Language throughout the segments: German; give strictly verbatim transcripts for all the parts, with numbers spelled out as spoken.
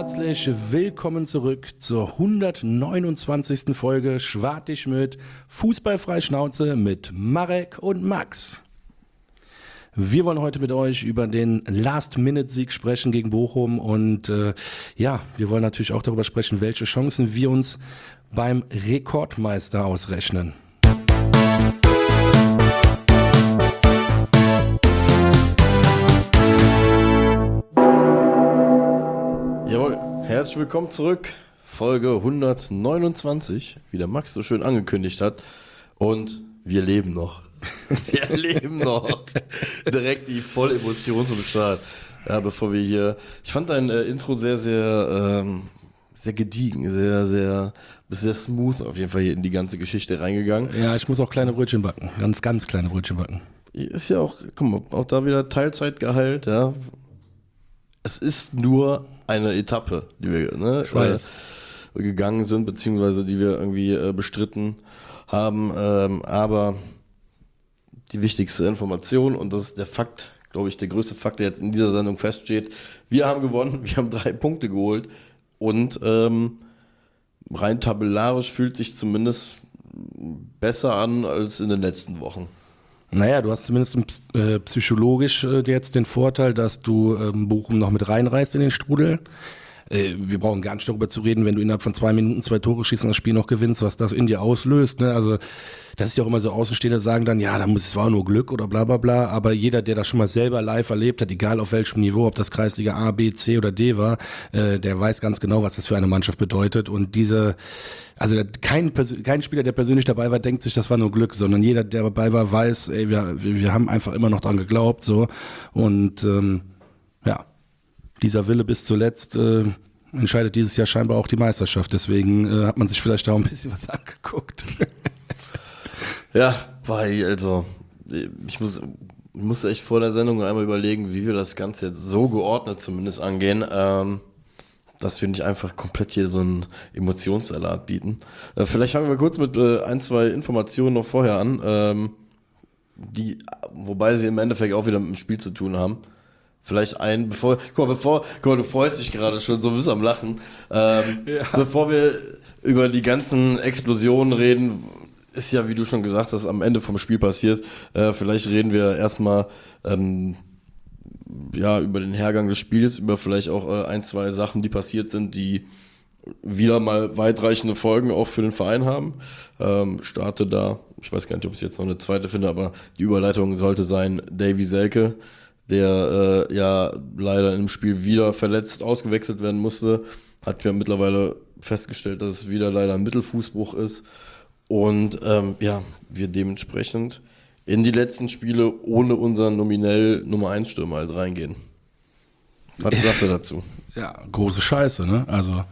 herzlich willkommen zurück zur hundertneunundzwanzigsten Folge Schwart dich mit Fußballfrei Schnauze mit Marek und Max. Wir wollen heute mit euch über den Last-Minute-Sieg sprechen gegen Bochum und äh, ja, wir wollen natürlich auch darüber sprechen, welche Chancen wir uns beim Rekordmeister ausrechnen. Jawohl, herzlich willkommen zurück, Folge hundertneunundzwanzig, wie der Max so schön angekündigt hat, und wir leben noch. Wir leben noch. Direkt die Vollemotion zum Start. Ja, bevor wir hier, ich fand dein äh, Intro sehr, sehr, ähm, sehr gediegen, sehr, sehr, bist sehr smooth auf jeden Fall hier in die ganze Geschichte reingegangen. Ja, ich muss auch kleine Brötchen backen, ganz, ganz kleine Brötchen backen. Ist ja auch, guck mal, auch da wieder Teilzeitgehalt, ja. Es ist nur eine Etappe, die wir ne, äh, gegangen sind, beziehungsweise die wir irgendwie äh, bestritten haben, ähm, aber die wichtigste Information, und das ist der Fakt, glaube ich, der größte Fakt, der jetzt in dieser Sendung feststeht: Wir haben gewonnen, wir haben drei Punkte geholt und ähm, rein tabellarisch fühlt sich zumindest besser an als in den letzten Wochen. Naja, du hast zumindest äh, psychologisch äh, jetzt den Vorteil, dass du ähm, Bochum noch mit reinreißt in den Strudel. Äh, wir brauchen gar nicht darüber zu reden, wenn du innerhalb von zwei Minuten zwei Tore schießt und das Spiel noch gewinnst, was das in dir auslöst. Ne? Also das ist ja auch immer so, Außenstehende sagen dann, ja, da muss es war nur Glück oder bla bla bla, aber jeder, der das schon mal selber live erlebt hat, egal auf welchem Niveau, ob das Kreisliga A, B, C oder D war, äh, der weiß ganz genau, was das für eine Mannschaft bedeutet. Und diese, also kein, kein Spieler, der persönlich dabei war, denkt sich, das war nur Glück, sondern jeder, der dabei war, weiß, ey, wir, wir haben einfach immer noch dran geglaubt, so. Und ähm, ja, dieser Wille bis zuletzt äh, entscheidet dieses Jahr scheinbar auch die Meisterschaft. Deswegen äh, hat man sich vielleicht auch ein bisschen was angeguckt. Ja, bei, also, ich muss, ich muss echt vor der Sendung einmal überlegen, wie wir das Ganze jetzt so geordnet zumindest angehen, ähm, dass wir nicht einfach komplett hier so einen Emotionssalat bieten. Äh, vielleicht fangen wir kurz mit äh, ein, zwei Informationen noch vorher an, ähm, die, wobei sie im Endeffekt auch wieder mit dem Spiel zu tun haben. Vielleicht ein, bevor, guck mal, bevor, guck mal, du freust dich gerade schon, so bist am Lachen. Ähm, ja. Bevor wir über die ganzen Explosionen reden, ist ja, wie du schon gesagt hast, am Ende vom Spiel passiert. Äh, vielleicht reden wir erstmal ähm, ja, über den Hergang des Spiels, über vielleicht auch äh, ein, zwei Sachen, die passiert sind, die wieder mal weitreichende Folgen auch für den Verein haben. Ähm, starte da, ich weiß gar nicht, ob ich jetzt noch eine zweite finde, aber die Überleitung sollte sein: Davy Selke, der äh, ja leider im Spiel wieder verletzt ausgewechselt werden musste, hat ja mittlerweile festgestellt, dass es wieder leider ein Mittelfußbruch ist. Und ähm, ja, wir dementsprechend in die letzten Spiele ohne unseren nominell Nummer eins Stürmer halt reingehen. Was sagst du dazu? Ja, große Scheiße, ne? Also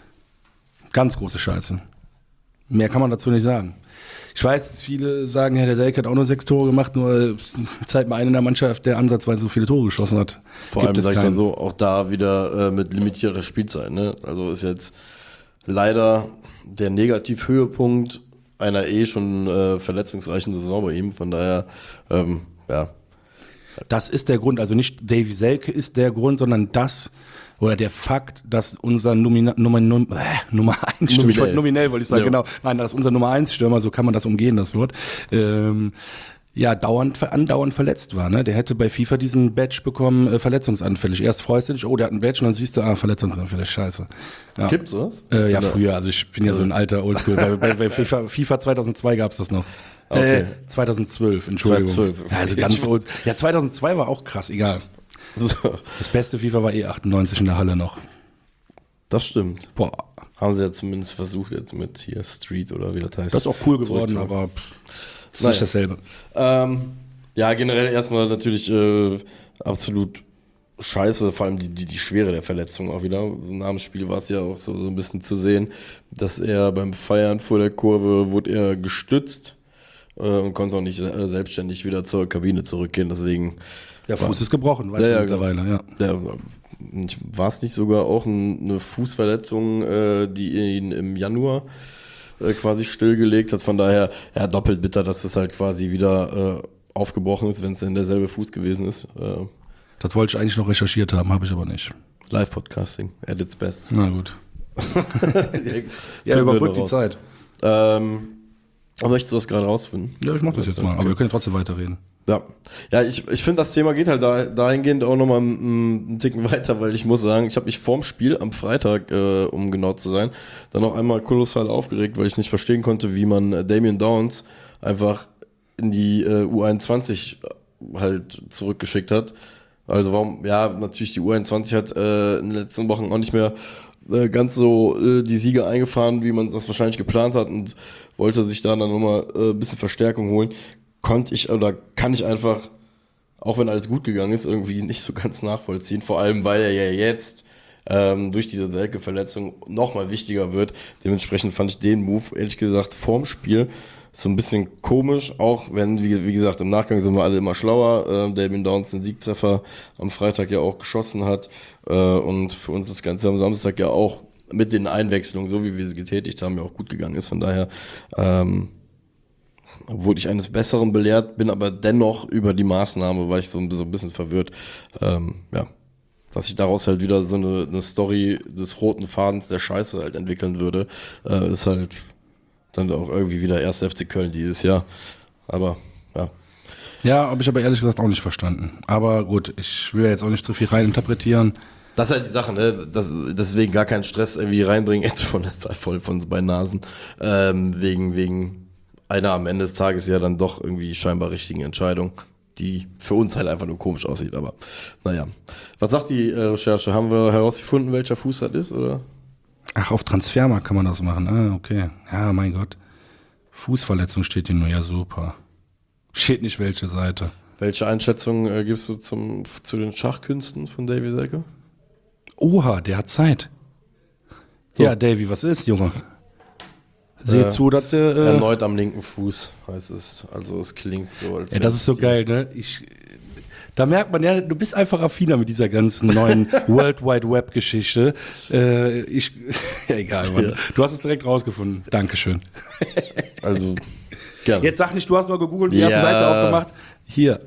ganz große Scheiße. Mehr kann man dazu nicht sagen. Ich weiß, viele sagen, ja, der Selke hat auch nur sechs Tore gemacht, nur zeigt mal einen in der Mannschaft, der ansatzweise so viele Tore geschossen hat. Vor allem, sag ich mal so, auch da wieder äh, mit limitierter Spielzeit, ne? Also ist jetzt leider der Negativhöhepunkt einer eh schon äh, verletzungsreichen Saison bei ihm, von daher, ähm, ja. Das ist der Grund, also nicht Davy Selke ist der Grund, sondern das, oder der Fakt, dass unser Nomina, Nummer, Num, äh, Nummer eins Stürmer, nominell. nominell wollte ich sagen, ja. Genau, nein, dass unser Nummer eins Stürmer, so kann man das umgehen, das Wort, ähm, ja, dauernd, andauernd verletzt war, ne? Der hätte bei FIFA diesen Badge bekommen, äh, verletzungsanfällig. Erst freust du dich, oh, der hat einen Badge, und dann siehst du, ah, verletzungsanfällig, scheiße. Ja. Gibt's das? Äh, ja, früher, also ich bin ja so ein alter Oldschool. bei, bei, bei FIFA, FIFA zweitautzwei gab's das noch. Okay. Äh, zweitaudzwölf, Entschuldigung. zweitausendzwölf, okay. Ja, also ganz old. Ja, zweitausendzwei war auch krass, egal. So. Das beste FIFA war eh achtundneunzig in der Halle noch. Das stimmt. Boah. Haben sie ja zumindest versucht jetzt mit hier Street oder wie das heißt. Das ist auch cool geworden, aber pff, ist naja. nicht dasselbe. Ähm, ja, generell erstmal natürlich äh, absolut scheiße, vor allem die, die, die Schwere der Verletzung auch wieder. Nach dem Spiel war es ja auch so, so ein bisschen zu sehen, dass er beim Feiern vor der Kurve wurde er gestützt äh, und konnte auch nicht äh, selbstständig wieder zur Kabine zurückgehen, deswegen... Der Fuß war, ist gebrochen, weiß ja, ich ja, mittlerweile, ja. Der, war es nicht sogar auch ein, eine Fußverletzung, äh, die ihn im Januar äh, quasi stillgelegt hat? Von daher, ja, doppelt bitter, dass es halt quasi wieder äh, aufgebrochen ist, wenn es denn derselbe Fuß gewesen ist. Äh, das wollte ich eigentlich noch recherchiert haben, habe ich aber nicht. Live-Podcasting, at its best. Na gut. ja, ja, überbrückt die Zeit. Ähm, aber möchtest du das gerade rausfinden? Ja, ich mach das jetzt mal, aber wir können trotzdem weiterreden. Ja, ja, ich, ich finde, das Thema geht halt da, dahingehend auch nochmal einen, einen Ticken weiter, weil ich muss sagen, ich habe mich vorm Spiel am Freitag, äh, um genau zu sein, dann noch einmal kolossal aufgeregt, weil ich nicht verstehen konnte, wie man äh, Damian Downs einfach in die äh, U einundzwanzig halt zurückgeschickt hat. Also warum, ja, natürlich die U einundzwanzig hat äh, in den letzten Wochen auch nicht mehr äh, ganz so äh, die Siege eingefahren, wie man das wahrscheinlich geplant hat und wollte sich da dann nochmal äh, ein bisschen Verstärkung holen. Konnte ich oder kann ich einfach, auch wenn alles gut gegangen ist, irgendwie nicht so ganz nachvollziehen. Vor allem, weil er ja jetzt ähm, durch diese Selke-Verletzung nochmal wichtiger wird. Dementsprechend fand ich den Move, ehrlich gesagt, vorm Spiel so ein bisschen komisch. Auch wenn, wie, wie gesagt, im Nachgang sind wir alle immer schlauer. Äh, Damian Downs den Siegtreffer am Freitag ja auch geschossen hat. Äh, und für uns das Ganze am Samstag ja auch mit den Einwechslungen, so wie wir sie getätigt haben, ja auch gut gegangen ist. Von daher, ähm, wurde ich eines Besseren belehrt, bin aber dennoch über die Maßnahme, war ich so ein, so ein bisschen verwirrt, ähm, ja, dass sich daraus halt wieder so eine, eine Story des roten Fadens der Scheiße halt entwickeln würde, äh, ist halt dann auch irgendwie wieder erster F C Köln dieses Jahr, aber ja. Ja, habe ich aber ehrlich gesagt auch nicht verstanden, aber gut, ich will ja jetzt auch nicht zu viel reininterpretieren. Das ist halt die Sache, ne? Das, deswegen gar keinen Stress irgendwie reinbringen, jetzt von der Zeit voll von bei Nasen, ähm, wegen, wegen einer am Ende des Tages ja dann doch irgendwie scheinbar richtigen Entscheidung, die für uns halt einfach nur komisch aussieht, aber naja. Was sagt die äh, Recherche? Haben wir herausgefunden, welcher Fuß das ist, oder? Ach, auf Transfermarkt kann man das machen, ah, okay. Ja, mein Gott. Fußverletzung steht hier nur, ja super. Steht nicht welche Seite. Welche Einschätzung äh, gibst du zum, zu den Schachkünsten von Davy Selke? Oha, der hat Zeit. So. Ja, Davy, was ist, Junge? Seht äh, zu, dass der... Äh, erneut am linken Fuß, heißt es. Also es klingt so, als ja, das ist so geil, ne? Ich, da merkt man ja, du bist einfach affiner mit dieser ganzen neuen World Wide Web Geschichte. Äh, ich, ja, egal, Mann. Ja. Du hast es direkt rausgefunden. Dankeschön. Also, gerne. Jetzt sag nicht, du hast nur gegoogelt, die ja. erste Seite aufgemacht. Hier.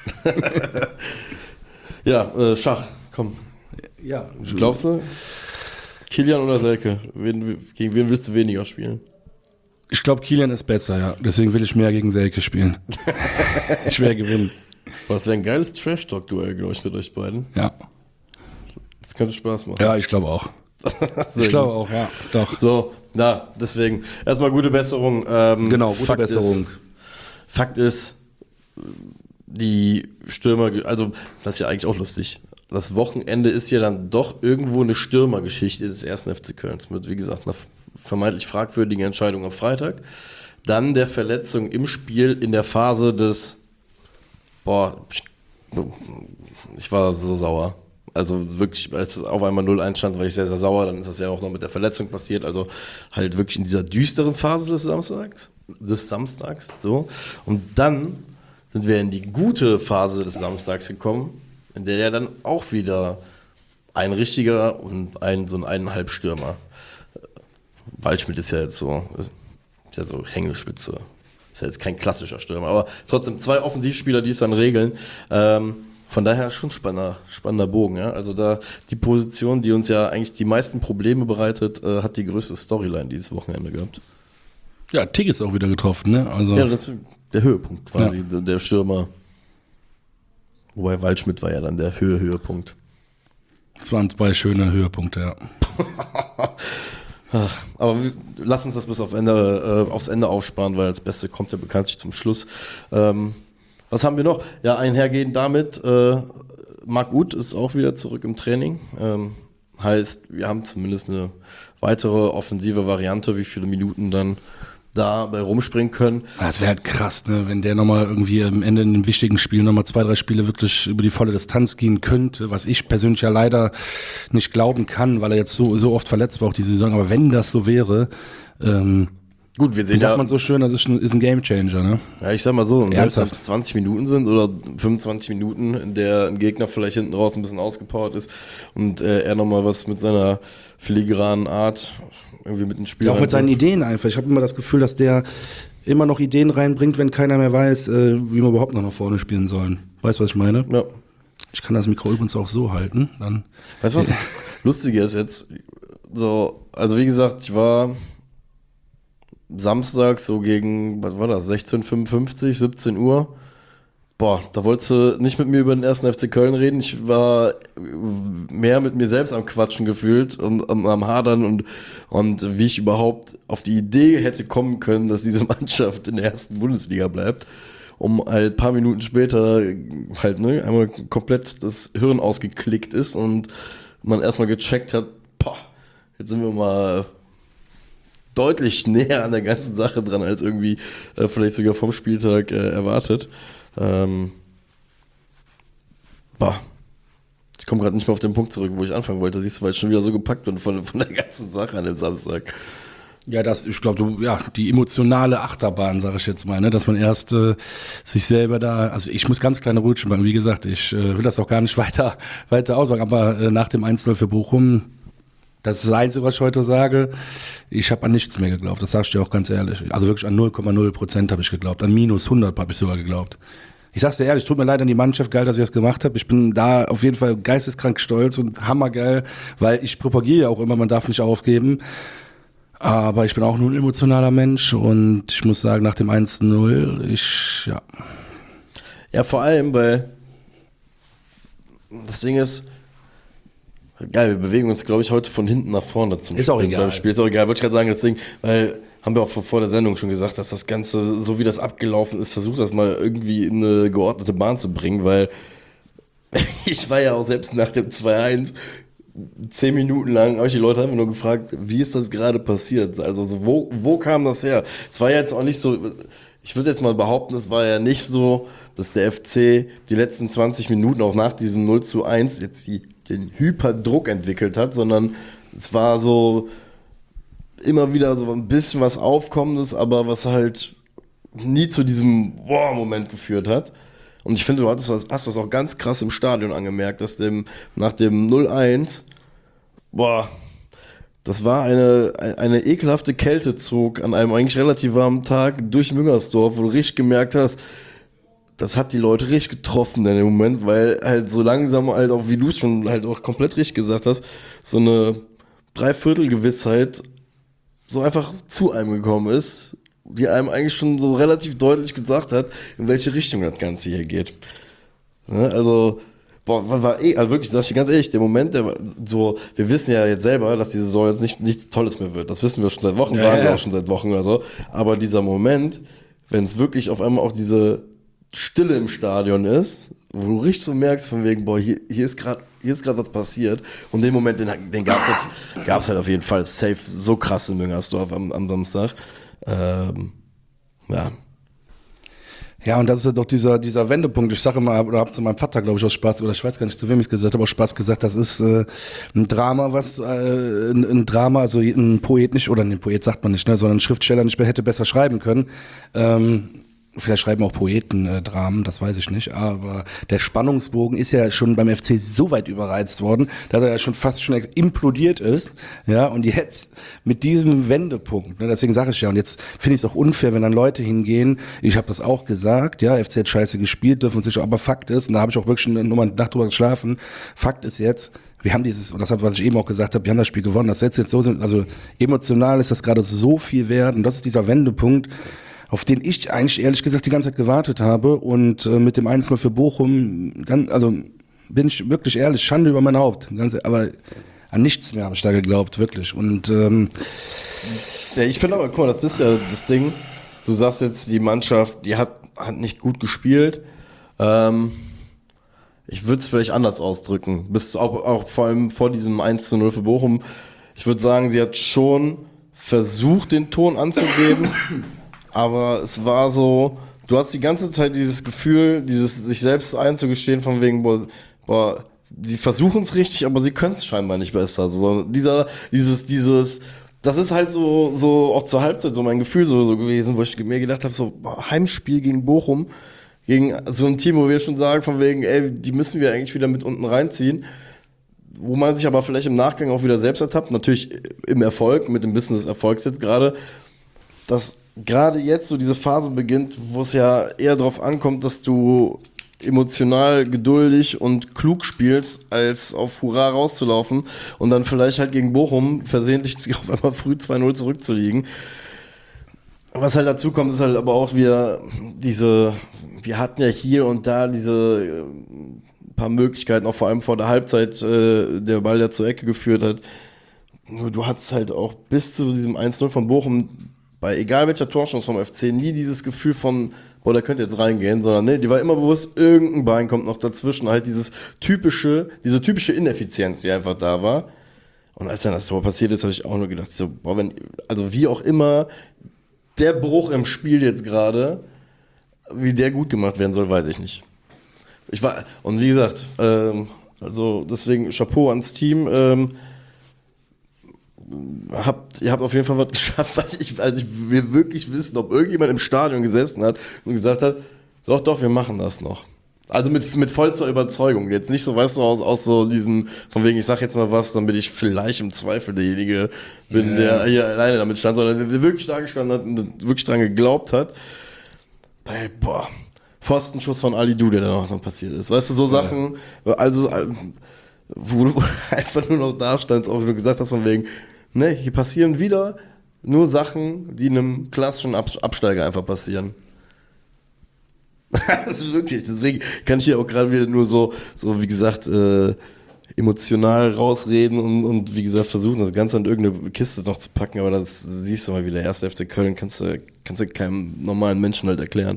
ja, äh, Schach, komm. Ja. Glaubst du? Kilian oder Selke? Wen, gegen wen willst du weniger spielen? Ich glaube, Kilian ist besser, ja. Deswegen will ich mehr gegen Selke spielen. Ich will gewinnen. Was wäre ein geiles Trash-Talk-Duell, glaube ich, mit euch beiden. Ja. Das könnte Spaß machen. Ja, ich glaube auch. Ich glaube auch, ja. Doch. So, na, deswegen. Erstmal gute Besserung. Ähm, genau, gute Fakt Besserung. Ist, Fakt ist, die Stürmer, also das ist ja eigentlich auch lustig. Das Wochenende ist ja dann doch irgendwo eine Stürmergeschichte des ersten F C Kölns mit, wie gesagt, einer vermeintlich fragwürdigen Entscheidung am Freitag. Dann der Verletzung im Spiel in der Phase des, boah, ich, ich war so sauer. Also wirklich, als es auf einmal null eins stand, war ich sehr, sehr sauer. Dann ist das ja auch noch mit der Verletzung passiert. Also halt wirklich in dieser düsteren Phase des Samstags. Des Samstags, so. Und dann sind wir in die gute Phase des Samstags gekommen, in der ja dann auch wieder ein richtiger und ein so ein eineinhalb Stürmer. Waldschmidt ist ja jetzt so, ist ja so Hängespitze. Ist ja jetzt kein klassischer Stürmer, aber trotzdem zwei Offensivspieler, die es dann regeln. Ähm, von daher schon spannender, spannender Bogen. Ja? Also da die Position, die uns ja eigentlich die meisten Probleme bereitet, äh, hat die größte Storyline dieses Wochenende gehabt. Ja, Tig ist auch wieder getroffen, ne? Also ja, das ist der Höhepunkt quasi, ja. Der Stürmer. Wobei Waldschmidt war ja dann der Höhe Höhepunkt. Das waren zwei schöne Höhepunkte, ja. Ach, aber lass uns das bis auf Ende, äh, aufs Ende aufsparen, weil das Beste kommt ja bekanntlich zum Schluss. Ähm, was haben wir noch? Ja, einhergehend damit, äh, Marc Uth ist auch wieder zurück im Training. Ähm, heißt, wir haben zumindest eine weitere offensive Variante, wie viele Minuten dann da bei rumspringen können. Das wäre halt krass, ne, wenn der nochmal irgendwie am Ende in einem wichtigen Spiel nochmal zwei, drei Spiele wirklich über die volle Distanz gehen könnte, was ich persönlich ja leider nicht glauben kann, weil er jetzt so, so oft verletzt war auch diese Saison, aber wenn das so wäre, ähm, gut, wir sehen wie sagt ja, man so schön, das ist ein, ist ein Gamechanger, ne? Ja, ich sag mal so, selbst wenn Ernsthaft? es zwanzig Minuten sind oder fünfundzwanzig Minuten, in der ein Gegner vielleicht hinten raus ein bisschen ausgepowert ist und äh, er nochmal was mit seiner filigranen Art irgendwie mit dem Spiel. Ja, auch mit seinen Ideen einfach. Ich habe immer das Gefühl, dass der immer noch Ideen reinbringt, wenn keiner mehr weiß, äh, wie wir überhaupt noch nach vorne spielen sollen. Weißt du, was ich meine? Ja. Ich kann das Mikro übrigens auch so halten. Dann Weißt du, was das Lustige ist jetzt? So, also wie gesagt, ich war Samstag so gegen, was war das, sechzehn Uhr fünfundfünfzig, siebzehn Uhr. Boah, da wolltest du nicht mit mir über den ersten F C Köln reden. Ich war mehr mit mir selbst am Quatschen gefühlt und am, am Hadern und, und wie ich überhaupt auf die Idee hätte kommen können, dass diese Mannschaft in der ersten Bundesliga bleibt. Um halt ein paar Minuten später halt ne, einmal komplett das Hirn ausgeklickt ist und man erstmal gecheckt hat, boah, jetzt sind wir mal deutlich näher an der ganzen Sache dran, als irgendwie äh, vielleicht sogar vom Spieltag äh, erwartet. Ähm, boah. Ich komme gerade nicht mehr auf den Punkt zurück, wo ich anfangen wollte. Siehst du, weil ich schon wieder so gepackt bin von, von der ganzen Sache an dem Samstag. Ja, das, ich glaube, du, ja, die emotionale Achterbahn, sage ich jetzt mal, ne, dass man erst äh, sich selber da, also ich muss ganz kleine Rutschen machen, wie gesagt, ich äh, will das auch gar nicht weiter, weiter aussagen, aber äh, nach dem eins null für Bochum, das ist das Einzige, was ich heute sage, ich habe an nichts mehr geglaubt, das sag ich dir auch ganz ehrlich, also wirklich an null Komma null Prozent habe ich geglaubt, an minus hundert habe ich sogar geglaubt. Ich sag's dir ehrlich, tut mir leid an die Mannschaft, geil, dass ich das gemacht habe. Ich bin da auf jeden Fall geisteskrank stolz und hammergeil, weil ich propagiere ja auch immer, man darf nicht aufgeben. Aber ich bin auch nur ein emotionaler Mensch und ich muss sagen, nach dem eins null, ich, ja. Ja, vor allem, weil das Ding ist, geil, wir bewegen uns, glaube ich, heute von hinten nach vorne zum Ist auch Spiel, egal. beim Spiel. Ist auch egal, wollte ich gerade sagen, das Ding, weil, haben wir auch vor der Sendung schon gesagt, dass das Ganze, so wie das abgelaufen ist, versucht das mal irgendwie in eine geordnete Bahn zu bringen, weil ich war ja auch selbst nach dem zwei eins zehn Minuten lang, habe ich die Leute einfach nur gefragt, wie ist das gerade passiert? Also so, wo, wo kam das her? Es war jetzt auch nicht so, ich würde jetzt mal behaupten, es war ja nicht so, dass der F C die letzten zwanzig Minuten auch nach diesem null zu eins jetzt die, den Hyperdruck entwickelt hat, sondern es war so immer wieder so ein bisschen was Aufkommendes, aber was halt nie zu diesem Wow-Moment geführt hat. Und ich finde, du hattest das, hast das auch ganz krass im Stadion angemerkt, dass dem, nach dem null eins, boah, das war eine, eine ekelhafte Kältezug an einem eigentlich relativ warmen Tag durch Müngersdorf, wo du richtig gemerkt hast, das hat die Leute richtig getroffen in dem Moment, weil halt so langsam halt auch, wie du es schon halt auch komplett richtig gesagt hast, so eine Dreiviertelgewissheit so einfach zu einem gekommen ist, die einem eigentlich schon so relativ deutlich gesagt hat, in welche Richtung das Ganze hier geht. Ne? Also, boah, war, war eh, also wirklich, sag ich dir ganz ehrlich, der Moment, der war so, wir wissen ja jetzt selber, dass die Saison jetzt nicht nichts Tolles mehr wird. Das wissen wir schon seit Wochen, ja, sagen ja. wir auch schon seit Wochen oder so. Aber dieser Moment, wenn es wirklich auf einmal auch diese Stille im Stadion ist, wo du richtig so merkst von wegen, boah, hier, hier ist gerade hier ist gerade was passiert. Und den Moment, den, den gab es halt auf jeden Fall safe so krass in Müngersdorf am, am Samstag. Ähm, ja. Ja, und das ist ja doch dieser, dieser Wendepunkt. Ich sage immer, oder habe zu meinem Vater, glaube ich, aus Spaß, oder ich weiß gar nicht, zu wem ich es gesagt habe, aus Spaß gesagt, das ist äh, ein Drama, was, äh, ein, ein Drama, also ein Poet nicht, oder ein Poet sagt man nicht, ne, sondern ein Schriftsteller nicht mehr hätte besser schreiben können. Ähm, Vielleicht schreiben auch Poeten äh, Dramen, das weiß ich nicht, aber der Spannungsbogen ist ja schon beim F C so weit überreizt worden, dass er ja schon fast schon implodiert ist, ja, und jetzt mit diesem Wendepunkt, ne, deswegen sage ich ja, und jetzt finde ich es auch unfair, wenn dann Leute hingehen, ich habe das auch gesagt, ja, F C hat scheiße gespielt, dürfen sich, aber Fakt ist, und da habe ich auch wirklich nochmal eine Nacht drüber geschlafen, Fakt ist jetzt, wir haben dieses, und das hat, was ich eben auch gesagt habe, wir haben das Spiel gewonnen, das setzt jetzt so, also emotional ist das gerade so viel wert, und das ist dieser Wendepunkt, auf den ich eigentlich ehrlich gesagt die ganze Zeit gewartet habe, und äh, mit dem eins null für Bochum, ganz, also bin ich wirklich ehrlich, Schande über mein Haupt, ganz, aber an nichts mehr habe ich da geglaubt, wirklich. Und ähm, ja, ich finde aber, guck mal, das ist ja das Ding, du sagst jetzt, die Mannschaft, die hat, hat nicht gut gespielt, ähm, ich würde es vielleicht anders ausdrücken, bis auch, auch vor allem vor diesem eins zu null für Bochum, ich würde sagen, sie hat schon versucht, den Ton anzugeben, aber es war so, du hast die ganze Zeit dieses Gefühl, dieses sich selbst einzugestehen von wegen, boah, boah sie versuchen es richtig, aber sie können es scheinbar nicht besser. Also dieser, dieses, dieses, das ist halt so, so auch zur Halbzeit so mein Gefühl so, so gewesen, wo ich mir gedacht habe, so boah, Heimspiel gegen Bochum, gegen so ein Team, wo wir schon sagen von wegen, ey, die müssen wir eigentlich wieder mit unten reinziehen. Wo man sich aber vielleicht im Nachgang auch wieder selbst ertappt, natürlich im Erfolg, mit dem Wissen des Erfolgs jetzt gerade, dass gerade jetzt so diese Phase beginnt, wo es ja eher darauf ankommt, dass du emotional geduldig und klug spielst, als auf Hurra rauszulaufen und dann vielleicht halt gegen Bochum versehentlich auf einmal früh zwei null zurückzuliegen. Was halt dazu kommt, ist halt aber auch wieder diese, wir hatten ja hier und da diese äh, paar Möglichkeiten, auch vor allem vor der Halbzeit, äh, der Ball, der zur Ecke geführt hat. Nur du hattest halt auch bis zu diesem eins null von Bochum, bei egal welcher Torchance vom F C, nie dieses Gefühl von, boah, der könnte jetzt reingehen, sondern nee, die war immer bewusst, irgendein Bein kommt noch dazwischen, halt dieses typische, diese typische Ineffizienz, die einfach da war. Und als dann das Tor passiert ist, habe ich auch nur gedacht, so, boah, wenn, also wie auch immer, der Bruch im Spiel jetzt gerade, wie der gut gemacht werden soll, weiß ich nicht. Ich war, und wie gesagt, ähm, also deswegen Chapeau ans Team. Ähm, habt, ihr habt auf jeden Fall was geschafft, was ich, also ich will wirklich wissen, ob irgendjemand im Stadion gesessen hat und gesagt hat, doch, doch, wir machen das noch. Also mit, mit vollster Überzeugung. Jetzt nicht so, weißt du, aus, aus so diesen, von wegen, ich sag jetzt mal was, damit ich vielleicht im Zweifel derjenige bin, ja, der hier alleine damit stand, sondern der wirklich da gestanden hat und wirklich dran geglaubt hat. Weil, boah, Pfostenschuss von Ali Du, der da noch passiert ist. Weißt du, so Sachen, ja. also, wo du einfach nur noch da standst, auch wenn du gesagt hast, von wegen, ne, hier passieren wieder nur Sachen, die einem klassischen Absteiger einfach passieren. Das ist wirklich, deswegen kann ich hier auch gerade wieder nur so, so wie gesagt, äh, emotional rausreden und, und wie gesagt versuchen, das Ganze in irgendeine Kiste noch zu packen, aber das siehst du mal wieder, erster F C Köln kannst du, kannst du keinem normalen Menschen halt erklären.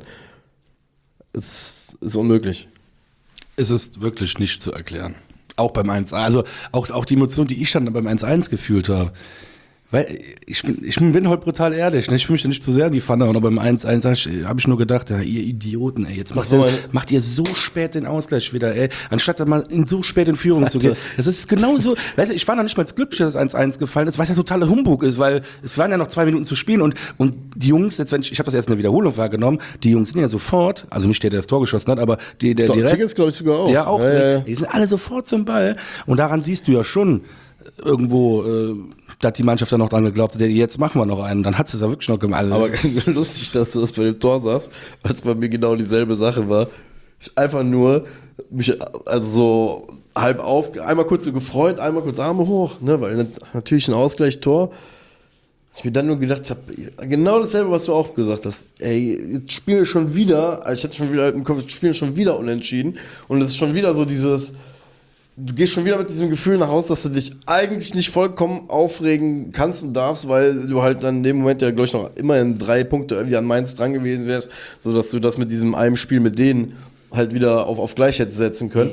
Es ist unmöglich. Es ist wirklich nicht zu erklären. Auch beim eins eins, also auch, auch die Emotion, die ich dann beim eins eins gefühlt habe. Weil ich bin, ich bin heute brutal ehrlich, ne? Ich fühle mich da nicht zu sehr in die Pfanne, aber beim eins eins habe ich nur gedacht, ja, ihr Idioten, ey, jetzt macht ihr, macht ihr so spät den Ausgleich wieder, ey, anstatt dann mal in so spät in Führung Alter. zu gehen. Das ist genau so, weißt du, ich war noch nicht mal glücklich, dass das eins eins gefallen ist, was ja totaler Humbug ist, weil es waren ja noch zwei Minuten zu spielen und, und die Jungs, jetzt wenn ich, ich habe das erst in der Wiederholung wahrgenommen, die Jungs sind ja sofort, also nicht der, der das Tor geschossen hat, aber die, der, die Rest, ist, glaube ich, sogar auch. Ja, auch, ja, ja, ja. Die sind alle sofort zum Ball und daran siehst du ja schon, irgendwo, äh, da hat die Mannschaft dann noch dran geglaubt, jetzt machen wir noch einen, dann hat sie es ja wirklich noch gemacht. Also aber lustig, dass du das bei dem Tor sagst, weil es bei mir genau dieselbe Sache war. Ich einfach nur mich, also so halb auf, einmal kurz so gefreut, einmal kurz Arme hoch, ne, weil natürlich ein Ausgleich, Tor. Ich mir dann nur gedacht habe, genau dasselbe, was du auch gesagt hast. Ey, jetzt spielen wir schon wieder, also ich hatte schon wieder im Kopf, jetzt spielen wir schon wieder unentschieden und es ist schon wieder so dieses, du gehst schon wieder mit diesem Gefühl nach Hause, dass du dich eigentlich nicht vollkommen aufregen kannst und darfst, weil du halt dann in dem Moment ja, glaube ich, noch immerhin drei Punkte irgendwie an Mainz dran gewesen wärst, sodass du das mit diesem einem Spiel mit denen halt wieder auf, auf gleich hättest setzen können.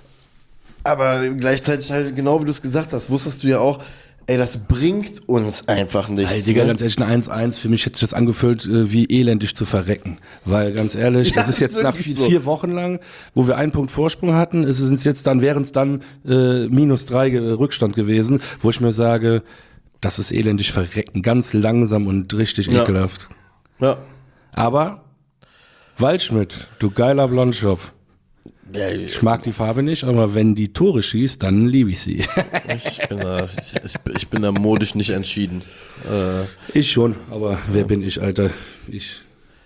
Aber gleichzeitig halt, genau wie du es gesagt hast, wusstest du ja auch, ey, das bringt uns einfach nichts. Ey, Digga, ne? Ganz ehrlich, ein eins eins, für mich hätte sich das angefühlt, äh, wie elendig zu verrecken. Weil, ganz ehrlich, ja, das ist jetzt nach vier, so. vier Wochen lang, wo wir einen Punkt Vorsprung hatten, es sind jetzt dann, wären es dann äh, minus drei äh, Rückstand gewesen, wo ich mir sage, das ist elendig verrecken, ganz langsam und richtig ja. ekelhaft. Ja. Aber, Waldschmidt, du geiler Blondschopf. Ja, ich mag die Farbe nicht, aber wenn die Tore schießt, dann liebe ich sie. ich, bin da, ich, ich bin da modisch nicht entschieden. Äh, ich schon, aber wer bin ich, Alter? Ich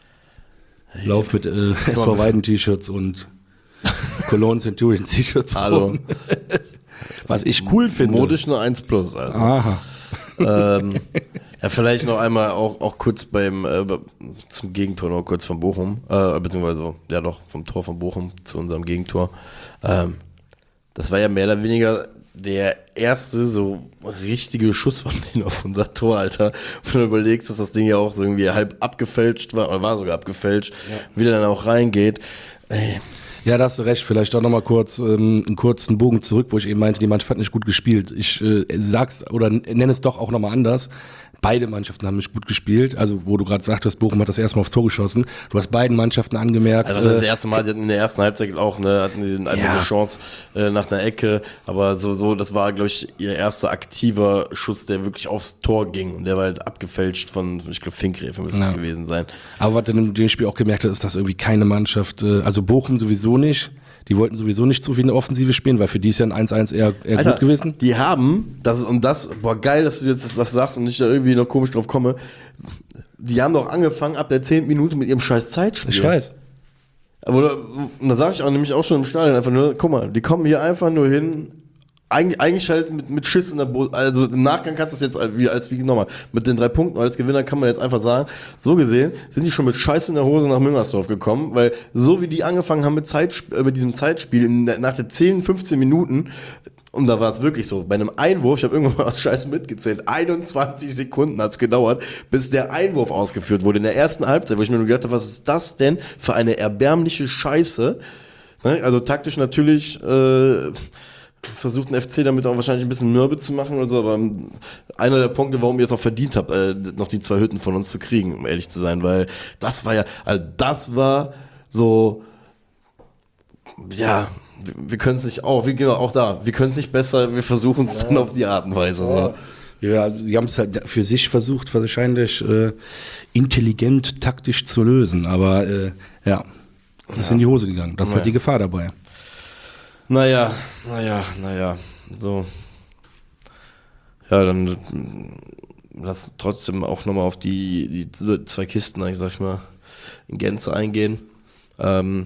lauf mit äh, S V Weiden-T-Shirts und Cologne Centurion-T-Shirts. Hallo. Was ich cool finde. Modisch eine eins plus, Alter. Aha. ähm, ja, vielleicht noch einmal auch, auch kurz beim äh, zum Gegentor noch kurz von Bochum, äh, beziehungsweise ja doch vom Tor von Bochum zu unserem Gegentor. Ähm, das war ja mehr oder weniger der erste so richtige Schuss von denen auf unser Tor, Alter. Wenn du überlegst, dass das Ding ja auch so irgendwie halb abgefälscht war, oder war sogar abgefälscht, ja. Wie der dann auch reingeht. Ey. Ja, da hast du recht. Vielleicht auch nochmal kurz ähm, einen kurzen Bogen zurück, wo ich eben meinte, die Mannschaft hat nicht gut gespielt. Ich äh, sag's oder nenne es doch auch nochmal anders. Beide Mannschaften haben nicht gut gespielt. Also, wo du gerade sagtest, Bochum hat das erste Mal aufs Tor geschossen. Du hast beiden Mannschaften angemerkt. Also das, äh, das erste Mal, sie hatten in der ersten Halbzeit auch, ne, hatten die eine ja. Chance äh, nach einer Ecke. Aber so, so, das war, glaube ich, ihr erster aktiver Schuss, der wirklich aufs Tor ging. Und der war halt abgefälscht von, ich glaube, Finkgräfe müsste es ja. gewesen sein. Aber was du in dem Spiel auch gemerkt hast, ist, dass irgendwie keine Mannschaft, äh, also Bochum sowieso nicht. Die wollten sowieso nicht so viel in der Offensive spielen, weil für die ist ja ein eins eins eher, eher Alter, gut gewesen. Die haben, das und das, boah geil, dass du jetzt das sagst und ich da irgendwie noch komisch drauf komme, die haben doch angefangen ab der zehnten Minute mit ihrem scheiß Zeitspiel. Ich weiß. Oder, und da sage ich auch nämlich auch schon im Stadion einfach nur, guck mal, die kommen hier einfach nur hin, eigentlich, eigentlich halt mit, mit Schiss in der Bo- also im Nachgang kannst du es jetzt als wie, als wie nochmal, mit den drei Punkten als Gewinner kann man jetzt einfach sagen, so gesehen sind die schon mit Scheiß in der Hose nach Müngersdorf gekommen, weil so wie die angefangen haben mit, Zeit, äh, mit diesem Zeitspiel, in der, nach der zehn, fünfzehn Minuten, und da war es wirklich so, bei einem Einwurf, ich habe irgendwann mal Scheiße mitgezählt, einundzwanzig Sekunden hat es gedauert, bis der Einwurf ausgeführt wurde in der ersten Halbzeit, wo ich mir nur gedacht habe, was ist das denn für eine erbärmliche Scheiße? Ne? Also taktisch natürlich äh, versucht ein F C damit auch wahrscheinlich ein bisschen mürbe zu machen oder so, aber einer der Punkte, warum ihr es auch verdient habt, äh, noch die zwei Hütten von uns zu kriegen, um ehrlich zu sein, weil das war ja, also das war so, ja, wir können es nicht auch, wie genau, auch da, wir können es nicht besser, wir versuchen es ja. dann auf die Art und Weise. Ja. Ja, die haben es halt für sich versucht, wahrscheinlich äh, intelligent, taktisch zu lösen, aber äh, ja, das ist ja. in die Hose gegangen. Das ist naja. halt die Gefahr dabei. Naja, naja, naja, so. Ja, dann lass trotzdem auch nochmal auf die, die zwei Kisten, ich sag mal, in Gänze eingehen. Ähm,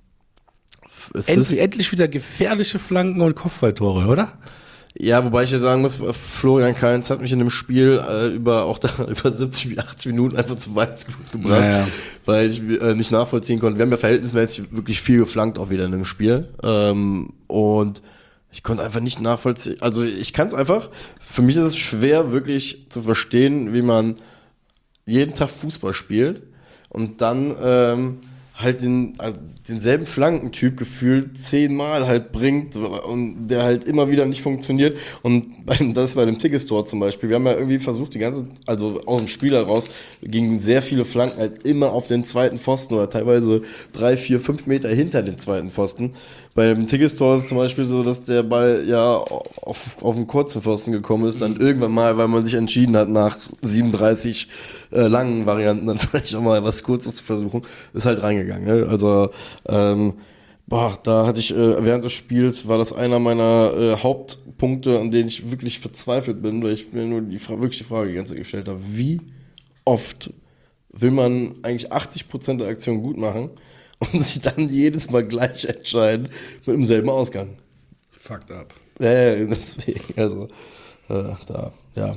Endlich, endlich wieder gefährliche Flanken und Kopfballtore, oder? Ja, wobei ich ja sagen muss, Florian Kainz hat mich in dem Spiel äh, über auch da, über siebzig, achtzig Minuten einfach zu Weißglut gebracht, naja. weil ich äh, nicht nachvollziehen konnte. Wir haben ja verhältnismäßig wirklich viel geflankt auch wieder in dem Spiel ähm, und ich konnte einfach nicht nachvollziehen. Also ich kann es einfach, für mich ist es schwer wirklich zu verstehen, wie man jeden Tag Fußball spielt und dann ähm, halt den, also denselben Flankentyp gefühlt zehnmal halt bringt und der halt immer wieder nicht funktioniert. Und beim, das ist bei dem Tigges-Tor zum Beispiel. Wir haben ja irgendwie versucht, die ganze, also aus dem Spiel heraus gingen sehr viele Flanken halt immer auf den zweiten Pfosten oder teilweise drei, vier, fünf Meter hinter den zweiten Pfosten. Bei dem Tigges-Tor ist es zum Beispiel so, dass der Ball ja auf, auf den kurzen Pfosten gekommen ist, dann irgendwann mal, weil man sich entschieden hat, nach siebenunddreißig äh, langen Varianten dann vielleicht auch mal was Kurzes zu versuchen, ist halt reingegangen. Ne? Also ähm, boah, da hatte ich äh, während des Spiels, war das einer meiner äh, Hauptpunkte, an denen ich wirklich verzweifelt bin, weil ich mir nur die Fra- wirklich die Frage die ganze Zeit gestellt habe, wie oft will man eigentlich achtzig Prozent der Aktion gut machen und sich dann jedes Mal gleich entscheiden mit demselben Ausgang. Fucked up. Äh, deswegen, also, äh, da, ja.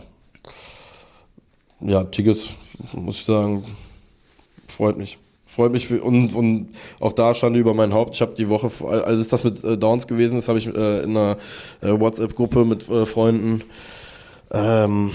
Ja, Tigges, muss ich sagen, freut mich. Freut mich für, und, und auch da Schande über mein Haupt. Ich habe die Woche, als das mit äh, Downs gewesen ist, habe ich äh, in einer äh, WhatsApp-Gruppe mit äh, Freunden ähm,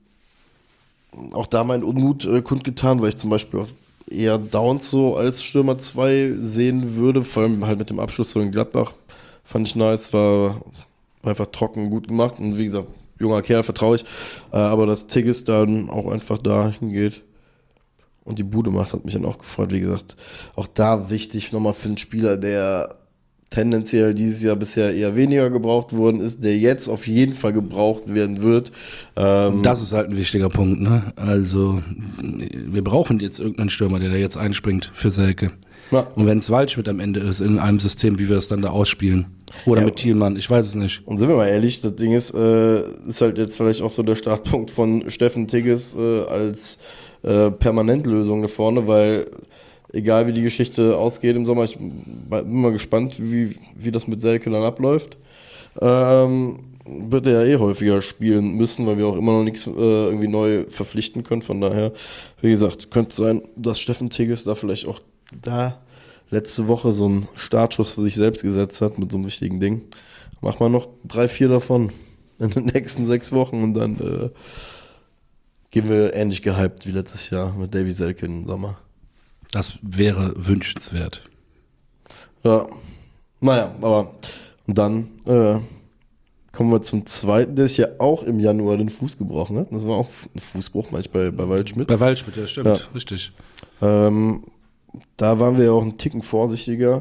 auch da meinen Unmut äh, kundgetan, weil ich zum Beispiel auch eher Downs so als Stürmer zwei sehen würde, vor allem halt mit dem Abschluss so in Gladbach. Fand ich nice, war einfach trocken, gut gemacht und wie gesagt, junger Kerl, vertraue ich. Äh, aber dass Tigges dann auch einfach da hingeht und die Bude macht, hat mich dann auch gefreut. Wie gesagt, auch da wichtig nochmal für einen Spieler, der tendenziell dieses Jahr bisher eher weniger gebraucht worden ist, der jetzt auf jeden Fall gebraucht werden wird. Ähm das ist halt ein wichtiger Punkt, ne? Also wir brauchen jetzt irgendeinen Stürmer, der da jetzt einspringt für Selke. Ja. Und wenn es Waldschmidt am Ende ist, in einem System, wie wir das dann da ausspielen. Oder ja, mit Thielmann, ich weiß es nicht. Und sind wir mal ehrlich, das Ding ist, äh, ist halt jetzt vielleicht auch so der Startpunkt von Steffen Tigges äh, als äh, Permanentlösung da vorne, weil egal wie die Geschichte ausgeht im Sommer, ich bin mal gespannt, wie, wie das mit Selke dann abläuft. Ähm, wird er ja eh häufiger spielen müssen, weil wir auch immer noch nichts äh, irgendwie neu verpflichten können. Von daher, wie gesagt, könnte sein, dass Steffen Tigges da vielleicht auch da letzte Woche so einen Startschuss für sich selbst gesetzt hat mit so einem wichtigen Ding. Mach mal noch drei, vier davon in den nächsten sechs Wochen und dann äh, gehen wir ähnlich gehypt wie letztes Jahr mit Davy Selke im Sommer. Das wäre wünschenswert. Ja, naja, aber und dann äh, kommen wir zum zweiten, der sich ja auch im Januar den Fuß gebrochen hat. Das war auch ein Fußbruch manchmal bei, bei Waldschmidt. Bei Waldschmidt, ja, stimmt, ja. Richtig. Ähm, da waren wir ja auch einen Ticken vorsichtiger.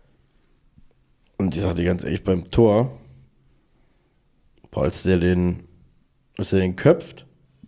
Und ich sag dir ganz ehrlich, beim Tor, boah, als der den, als er den köpft,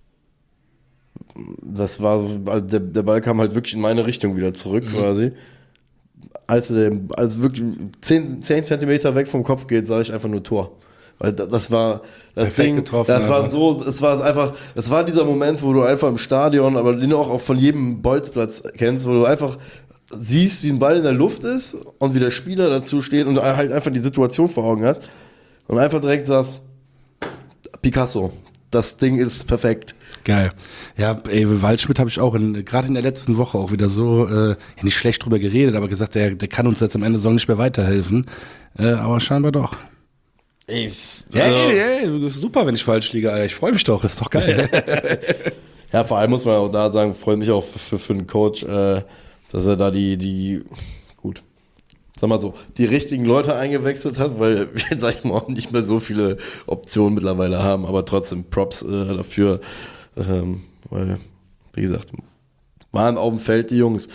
das war, also der, der Ball kam halt wirklich in meine Richtung wieder zurück, mhm. quasi. Als er den, also wirklich zehn Zentimeter weg vom Kopf geht, sage ich einfach nur Tor. Weil das war das Perfekt Ding, getroffen, das war einfach. so, es war einfach, es war dieser Moment, wo du einfach im Stadion, aber den du auch, auch von jedem Bolzplatz kennst, wo du einfach siehst, wie ein Ball in der Luft ist und wie der Spieler dazu steht und halt einfach die Situation vor Augen hast und einfach direkt sagst, Picasso, das Ding ist perfekt. Geil. Ja, ey, Waldschmidt habe ich auch in, gerade in der letzten Woche auch wieder so, äh, ja, nicht schlecht drüber geredet, aber gesagt, der, der kann uns jetzt am Ende Saison nicht mehr weiterhelfen. Äh, aber scheinbar doch. Ich, Ja, also, ey, ey, super, wenn ich falsch liege. Alter. Ich freue mich doch, ist doch geil. ja, vor allem muss man auch da sagen, freut mich auch für, für, für den Coach, äh, dass er da die, die, gut, sag mal so, die richtigen Leute eingewechselt hat, weil wir, sag ich mal, auch nicht mehr so viele Optionen mittlerweile haben, aber trotzdem Props äh, dafür, ähm, weil, wie gesagt, waren auf dem Feld die Jungs,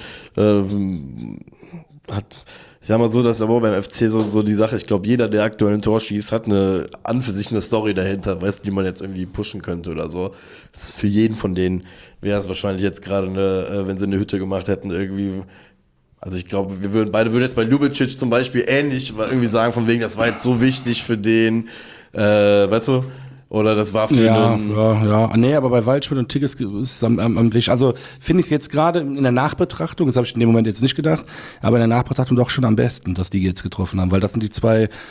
ähm, hat, ich sag mal so, das ist aber beim F C so, so die Sache, ich glaube, jeder, der aktuell ein Tor schießt, hat eine, an für sich eine Story dahinter, weißt du, die man jetzt irgendwie pushen könnte oder so. Das ist für jeden von denen wäre es wahrscheinlich jetzt gerade eine, äh, wenn sie eine Hütte gemacht hätten, irgendwie. Also ich glaube, wir würden beide würden jetzt bei Ljubicic zum Beispiel ähnlich irgendwie sagen, von wegen, das war jetzt so wichtig für den, äh, weißt du, oder das war für ja, einen. ja, ja. Nee, aber bei Waldschmidt und Tigges ist es am, am, am wichtigsten. Also finde ich es jetzt gerade in der Nachbetrachtung, das habe ich in dem Moment jetzt nicht gedacht, aber in der Nachbetrachtung doch schon am besten, dass die jetzt getroffen haben, weil das sind die zwei äh,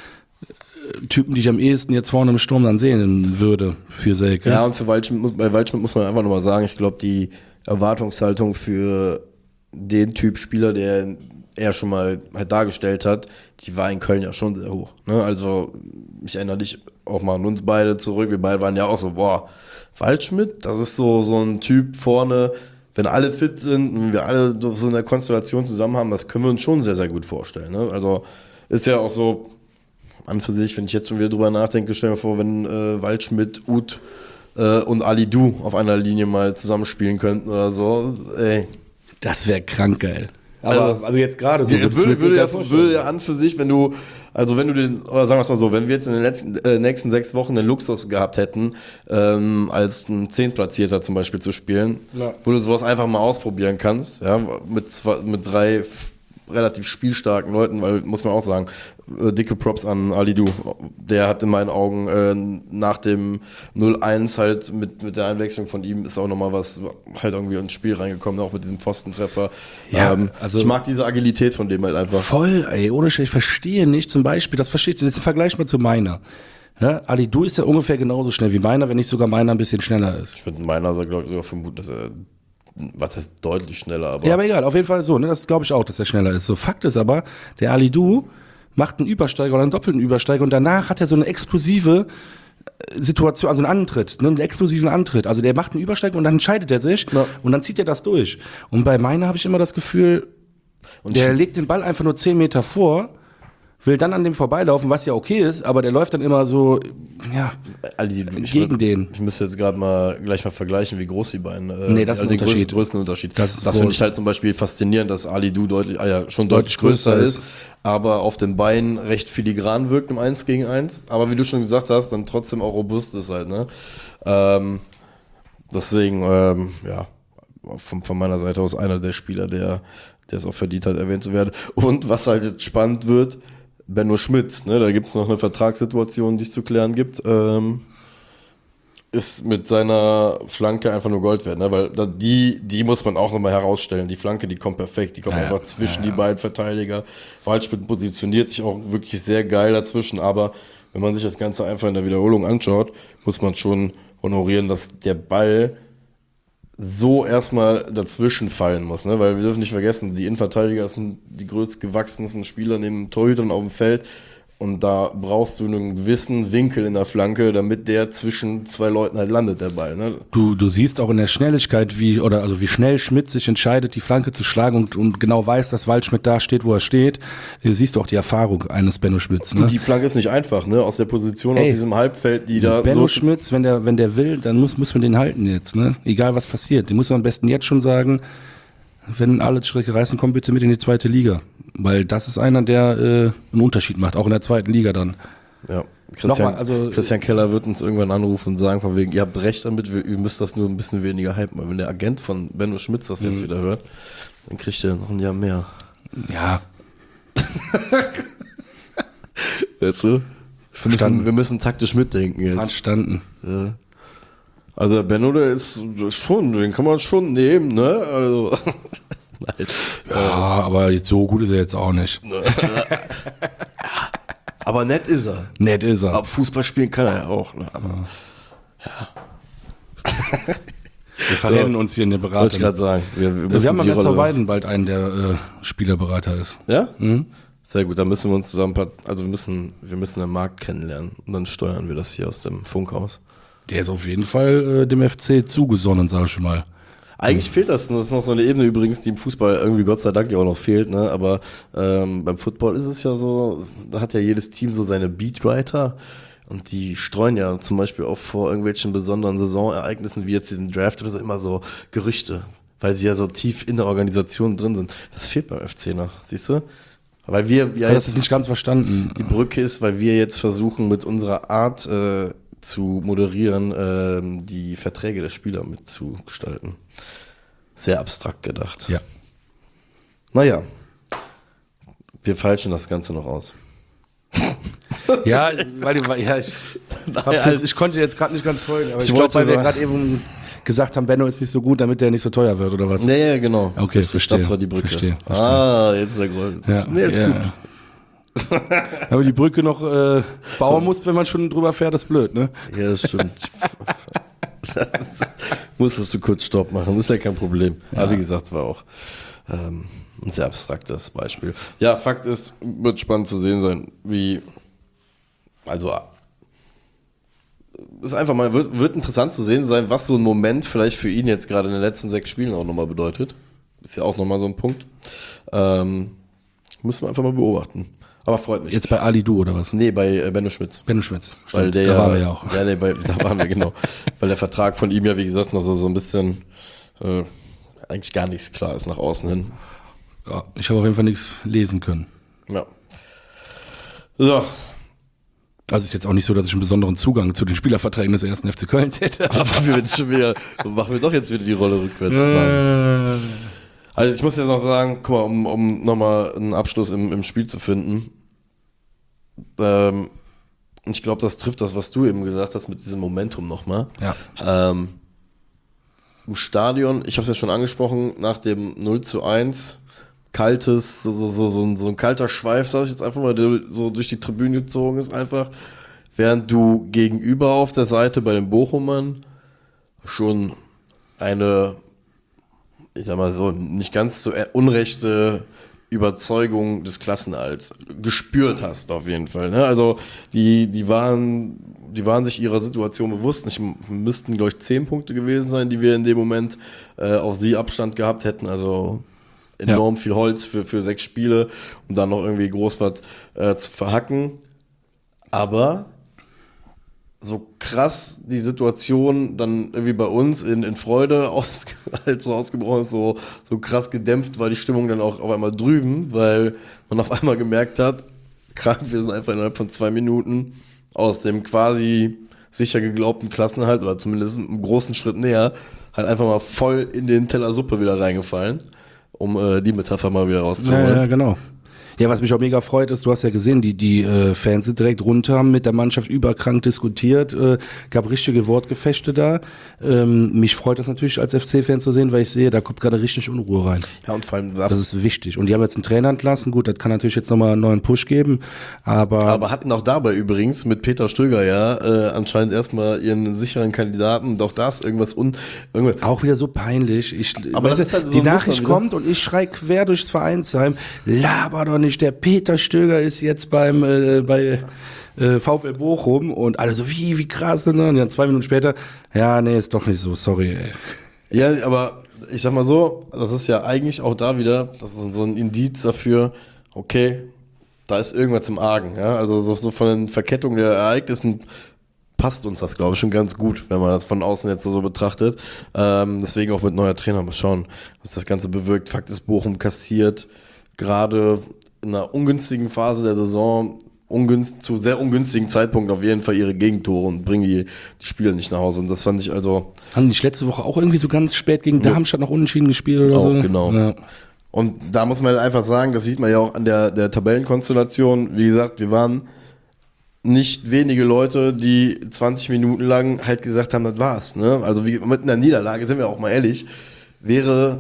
Typen, die ich am ehesten jetzt vorne im Sturm dann sehen würde für Selke. Ja, und für Waldschmidt muss, bei Waldschmidt muss man einfach nochmal sagen, ich glaube, die Erwartungshaltung für den Typ Spieler, der er schon mal halt dargestellt hat, die war in Köln ja schon sehr hoch. Ne? Also ich erinnere dich auch mal an uns beide zurück. Wir beide waren ja auch so, boah, Waldschmidt, das ist so, so ein Typ vorne, wenn alle fit sind, wenn wir alle so in der Konstellation zusammen haben, das können wir uns schon sehr, sehr gut vorstellen. Ne? Also ist ja auch so, an für sich, wenn ich jetzt schon wieder drüber nachdenke, stell mir vor, wenn äh, Waldschmidt, Uth äh, und Ali Du auf einer Linie mal zusammenspielen könnten oder so, ey. Das wäre krank geil. Aber also, also jetzt gerade so. Ja, würde, würde, ja, würde ja an für sich, wenn du, also wenn du den, oder sagen wir es mal so, wenn wir jetzt in den letzten, äh, nächsten sechs Wochen den Luxus gehabt hätten, ähm, als ein Zehntplatzierter zum Beispiel zu spielen, ja. Wo du sowas einfach mal ausprobieren kannst, ja, mit, zwei, mit drei f- relativ spielstarken Leuten, weil, muss man auch sagen, äh, dicke Props an Ali Du. Der hat in meinen Augen äh, nach dem null eins halt mit, mit der Einwechslung von ihm ist auch nochmal was halt irgendwie ins Spiel reingekommen, auch mit diesem Pfostentreffer. Ja, ähm, also ich mag diese Agilität von dem halt einfach. Voll, ey, ohne Scheiß, ich verstehe nicht, zum Beispiel, das versteht, jetzt vergleich mal zu meiner. Ja, Ali Du ist ja ungefähr genauso schnell wie meiner, wenn nicht sogar meiner ein bisschen schneller ist. Ich finde meiner, glaube ich, sogar vermuten, dass er was heißt deutlich schneller, aber. Ja, aber egal, auf jeden Fall so, ne? Das glaube ich auch, dass er schneller ist. So, Fakt ist aber, der Ali Du macht einen Übersteiger oder einen doppelten Übersteiger und danach hat er so eine explosive Situation, also einen Antritt, ne? Einen explosiven Antritt. Also der macht einen Übersteiger und dann entscheidet er sich ja. Und dann zieht er das durch. Und bei meiner habe ich immer das Gefühl, und der legt den Ball einfach nur zehn Meter vor, will dann an dem vorbeilaufen, was ja okay ist, aber der läuft dann immer so, ja, Ali, gegen würd, den. Ich müsste jetzt gerade mal gleich mal vergleichen, wie groß die beiden. Äh, nee, das ist ein den Unterschied. Größten, größten Unterschied. Das, das finde ich halt zum Beispiel faszinierend, dass Ali Du deutlich, ah ja, schon deutlich, deutlich größer, größer ist, ist, aber auf den Beinen recht filigran wirkt im eins gegen eins. Aber wie du schon gesagt hast, dann trotzdem auch robust ist halt, ne? Ähm, deswegen, ähm, ja, von, von meiner Seite aus einer der Spieler, der der es auch verdient hat, erwähnt zu werden. Und was halt jetzt spannend wird, Benno Schmidt, ne, da gibt es noch eine Vertragssituation, die es zu klären gibt, ähm, ist mit seiner Flanke einfach nur Gold wert, ne, weil da, die, die muss man auch nochmal herausstellen. Die Flanke, die kommt perfekt, die kommt ja, einfach zwischen ja, ja. die beiden Verteidiger. Waldschmidt positioniert sich auch wirklich sehr geil dazwischen, aber wenn man sich das Ganze einfach in der Wiederholung anschaut, muss man schon honorieren, dass der Ball so erstmal dazwischen fallen muss, ne? Weil wir dürfen nicht vergessen, die Innenverteidiger sind die größtgewachsensten Spieler neben Torhütern auf dem Feld und da brauchst du einen gewissen Winkel in der Flanke, damit der zwischen zwei Leuten halt landet, der Ball, ne? Du, du siehst auch in der Schnelligkeit, wie, oder also wie schnell Schmidt sich entscheidet, die Flanke zu schlagen und, und genau weiß, dass Waldschmidt da steht, wo er steht. Du siehst auch die Erfahrung eines Benno Schmitz, ne? Und die Flanke ist nicht einfach, ne? Aus der Position, Ey, aus diesem Halbfeld, die da Benno so Schmitz, wenn der, wenn der will, dann muss, muss man den halten jetzt, ne? Egal was passiert. Den muss man am besten jetzt schon sagen, wenn alle Strecke reißen, komm bitte mit in die zweite Liga. Weil das ist einer, der äh, einen Unterschied macht, auch in der zweiten Liga dann. Ja, Christian, Nochmal, also, Christian Keller wird uns irgendwann anrufen und sagen, von wegen, ihr habt recht damit, ihr müsst das nur ein bisschen weniger hypen. Weil wenn der Agent von Benno Schmitz das jetzt mhm. wieder hört, dann kriegt er noch ein Jahr mehr. Ja. Weißt du? Wir müssen, wir müssen taktisch mitdenken jetzt. Verstanden. Ja. Also der Benno, der ist schon, den kann man schon nehmen, ne? Also Ja, aber jetzt so gut ist er jetzt auch nicht. Aber nett ist er. Nett ist er. Aber Fußball spielen kann er ja auch. Ne? Aber, ja. Wir verrennen uns hier in der Beratung. Wollte ich gerade sagen. Wir, wir, Wir haben am die Rolle- Westerweiden bald einen, der äh, Spielerberater ist. Ja? Mhm. Sehr gut, da müssen wir uns zusammen, also wir müssen, wir müssen den Markt kennenlernen und dann steuern wir das hier aus dem Funkhaus. Der ist auf jeden Fall äh, dem F C zugesonnen, sag ich mal. Eigentlich fehlt das, das ist noch so eine Ebene übrigens, die im Fußball irgendwie Gott sei Dank ja auch noch fehlt, ne? Aber ähm, beim Football ist es ja so, da hat ja jedes Team so seine Beatwriter und die streuen ja zum Beispiel auch vor irgendwelchen besonderen Saisonereignissen wie jetzt den Draft oder so immer so Gerüchte, weil sie ja so tief in der Organisation drin sind. Das fehlt beim F C noch, siehst du? Weil wir ja Das jetzt ist nicht ganz verstanden. die Brücke ist, weil wir jetzt versuchen mit unserer Art äh, zu moderieren, äh, die Verträge der Spieler mitzugestalten. Sehr abstrakt gedacht. Ja. Naja, wir falschen das Ganze noch aus. Ja, weil die, ja, ich, hab's jetzt, ich konnte jetzt gerade nicht ganz folgen, aber ich, Ich ich glaube, wollte weil wir sagen- gerade eben gesagt haben, Benno ist nicht so gut, damit der nicht so teuer wird, oder was? Nee, ja, genau. Okay, Richtig, verstehe. Das war die Brücke. Verstehe, verstehe. Ah, jetzt ist der Grund. Ja, Nee, jetzt ja. gut. Aber die Brücke noch äh, bauen muss, wenn man schon drüber fährt, ist blöd, ne? Ja, das stimmt. Das ist, musstest du kurz Stopp machen, ist ja kein Problem. Aber wie gesagt, war auch ähm, ein sehr abstraktes Beispiel. Ja, Fakt ist, wird spannend zu sehen sein, wie, also ist einfach mal, wird, wird interessant zu sehen sein, was so ein Moment vielleicht für ihn jetzt gerade in den letzten sechs Spielen auch nochmal bedeutet. Ist ja auch nochmal so ein Punkt. Ähm, müssen wir einfach mal beobachten. Aber freut mich. Jetzt bei Ali Du, oder was? Nee, bei äh, Benno Schmitz. Benno Schmitz. Weil Stimmt, der da ja, waren wir ja auch. Ja, nee, bei, da waren wir, genau. Weil der Vertrag von ihm ja, wie gesagt, noch so, so ein bisschen äh, eigentlich gar nichts klar ist nach außen hin. Ja, ich habe auf jeden Fall nichts lesen können. Ja. So. Also ist jetzt auch nicht so, dass ich einen besonderen Zugang zu den Spielerverträgen des ersten F C Kölns hätte. Aber wir jetzt schon wieder, machen wir doch jetzt wieder die Rolle rückwärts. Nein. Äh, Also ich muss jetzt noch sagen, guck mal, um, um nochmal einen Abschluss im, im Spiel zu finden. Ähm, ich glaube, das trifft das, was du eben gesagt hast mit diesem Momentum nochmal. Ja. Ähm, Im Stadion, ich habe es ja schon angesprochen, nach dem null zu eins, kaltes, so, so, so, so, ein, so ein kalter Schweif, sag ich jetzt einfach mal, der so durch die Tribüne gezogen ist einfach, während du gegenüber auf der Seite bei den Bochumern schon eine, ich sag mal so, nicht ganz so unrechte Überzeugung des Klassenerhalts gespürt hast, auf jeden Fall. Ne? Also die, die waren, die waren sich ihrer Situation bewusst. Nicht, müssten, glaube ich, zehn Punkte gewesen sein, die wir in dem Moment äh, auf sie Abstand gehabt hätten. Also enorm ja. viel Holz für, für sechs Spiele, um dann noch irgendwie groß was äh, zu verhacken. Aber so krass die Situation dann irgendwie bei uns in, in Freude aus, halt so ausgebrochen ist, so, so krass gedämpft war die Stimmung dann auch auf einmal drüben, weil man auf einmal gemerkt hat, krank, wir sind einfach innerhalb von zwei Minuten aus dem quasi sicher geglaubten Klassenerhalt oder zumindest einen großen Schritt näher halt einfach mal voll in den Teller Suppe wieder reingefallen, um äh, die Metapher mal wieder rauszuholen. Ja, ja, genau. Ja, was mich auch mega freut, ist, du hast ja gesehen, die, die äh, Fans sind direkt runter, haben mit der Mannschaft überkrank diskutiert, äh, gab richtige Wortgefechte da. Ähm, mich freut das natürlich als F C-Fan zu sehen, weil ich sehe, da kommt gerade richtig Unruhe rein. Ja, und vor allem das ist wichtig. Und die haben jetzt einen Trainer entlassen, gut, das kann natürlich jetzt nochmal einen neuen Push geben, aber... Aber hatten auch dabei übrigens mit Peter Stöger ja äh, anscheinend erstmal ihren sicheren Kandidaten, doch da ist irgendwas un... Irgendwas. Auch wieder so peinlich. Ich, aber das weißt ist halt so die ein Nachricht Muster, kommt und ich schrei quer durchs Vereinsheim, laber doch nicht, der Peter Stöger ist jetzt beim äh, bei äh, VfL Bochum und alle so, wie, wie krass, ne? Und dann zwei Minuten später, ja, nee, ist doch nicht so, sorry, ey. Ja, aber ich sag mal so, das ist ja eigentlich auch da wieder, das ist so ein Indiz dafür, okay, da ist irgendwas im Argen, ja, also so, so von den Verkettungen der Ereignissen passt uns das, glaube ich, schon ganz gut, wenn man das von außen jetzt so, so betrachtet. Ähm, deswegen auch mit neuer Trainer, mal schauen, was das Ganze bewirkt. Fakt ist, Bochum kassiert gerade in einer ungünstigen Phase der Saison, ungünst, zu sehr ungünstigen Zeitpunkt auf jeden Fall ihre Gegentore und bringen die, die Spiele nicht nach Hause. Und das fand ich also... Haben die nicht letzte Woche auch irgendwie so ganz spät gegen ja. Darmstadt noch unentschieden gespielt oder auch, so? Genau. Ja. Und da muss man einfach sagen, das sieht man ja auch an der, der Tabellenkonstellation. Wie gesagt, wir waren nicht wenige Leute, die zwanzig Minuten lang halt gesagt haben, das war's. Ne? Also wie, mit einer Niederlage, sind wir auch mal ehrlich, wäre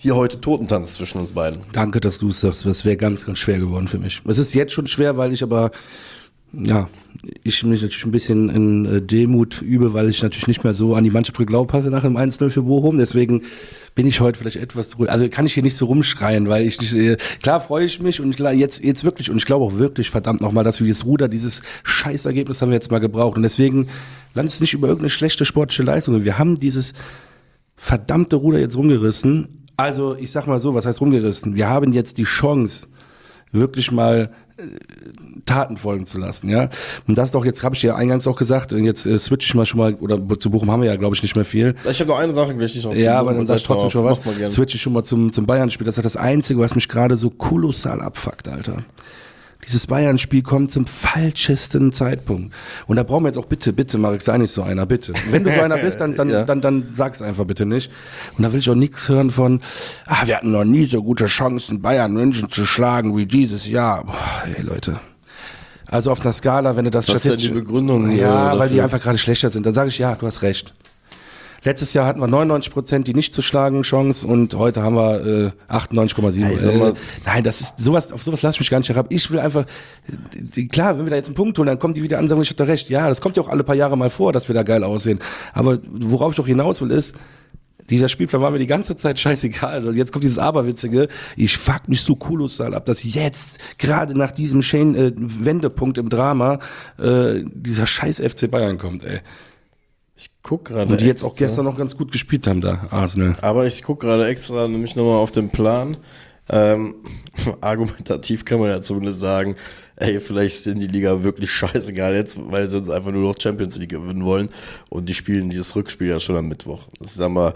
hier heute Totentanz zwischen uns beiden. Danke, dass du es sagst. Das wäre ganz, ganz schwer geworden für mich. Es ist jetzt schon schwer, weil ich aber, ja, ich mich natürlich ein bisschen in äh, Demut übe, weil ich natürlich nicht mehr so an die Mannschaft geglaubt hatte nach dem eins null für Bochum. Deswegen bin ich heute vielleicht etwas ruhig. Also kann ich hier nicht so rumschreien, weil ich nicht, äh, klar freue ich mich und ich, jetzt, jetzt wirklich, und ich glaube auch wirklich, verdammt nochmal, dass wir dieses Ruder, dieses Scheißergebnis haben wir jetzt mal gebraucht. Und deswegen lass uns nicht über irgendeine schlechte sportliche Leistung. Wir haben dieses verdammte Ruder jetzt rumgerissen. Also ich sag mal so, was heißt rumgerissen? Wir haben jetzt die Chance, wirklich mal äh, Taten folgen zu lassen, ja. Und das doch, jetzt habe ich ja eingangs auch gesagt, jetzt äh, switch ich mal schon mal, oder zu Bochum haben wir ja, glaube ich, nicht mehr viel. Ich habe noch eine Sache, die ich noch Ja, aber dann sag ich trotzdem schon was. Gerne. Switch ich schon mal zum, zum Bayern-Spiel. Das ist das Einzige, was mich gerade so kolossal abfuckt, Alter. Dieses Bayern-Spiel kommt zum falschesten Zeitpunkt. Und da brauchen wir jetzt auch bitte, bitte, Marek, sei nicht so einer, bitte. Wenn du so einer bist, dann, dann, ja. dann, dann, dann sag's einfach bitte nicht. Und da will ich auch nichts hören von, ah, wir hatten noch nie so gute Chancen, Bayern München zu schlagen wie dieses Jahr. Boah, ey, Leute. Also auf einer Skala, wenn du das Was statistisch... Was ist denn die Begründung? Ja, dafür? Weil die einfach gerade schlechter sind. Dann sage ich, ja, du hast recht. Letztes Jahr hatten wir neunundneunzig Prozent die nicht zu schlagen Chance und heute haben wir äh, achtundneunzig Komma sieben. Äh, nein, das ist sowas, auf sowas lasse ich mich gar nicht herab. Ich will einfach, äh, klar, wenn wir da jetzt einen Punkt holen, dann kommen die wieder an und sagen, ich hatte recht. Ja, das kommt ja auch alle paar Jahre mal vor, dass wir da geil aussehen. Aber worauf ich doch hinaus will, ist, dieser Spielplan war mir die ganze Zeit scheißegal. Und jetzt kommt dieses Aberwitzige. Ich fuck mich so kolossal ab, dass jetzt, gerade nach diesem Shane, äh, Wendepunkt im Drama, äh, dieser scheiß F C Bayern kommt, ey. Ich guck gerade. Und die jetzt auch gestern noch ganz gut gespielt haben da, Arsenal. Aber ich guck gerade extra nämlich nochmal auf den Plan. Ähm, argumentativ kann man ja zumindest sagen, ey, vielleicht sind die Liga wirklich scheißegal jetzt, weil sie uns einfach nur noch Champions League gewinnen wollen. Und die spielen dieses Rückspiel ja schon am Mittwoch. Das ist aber,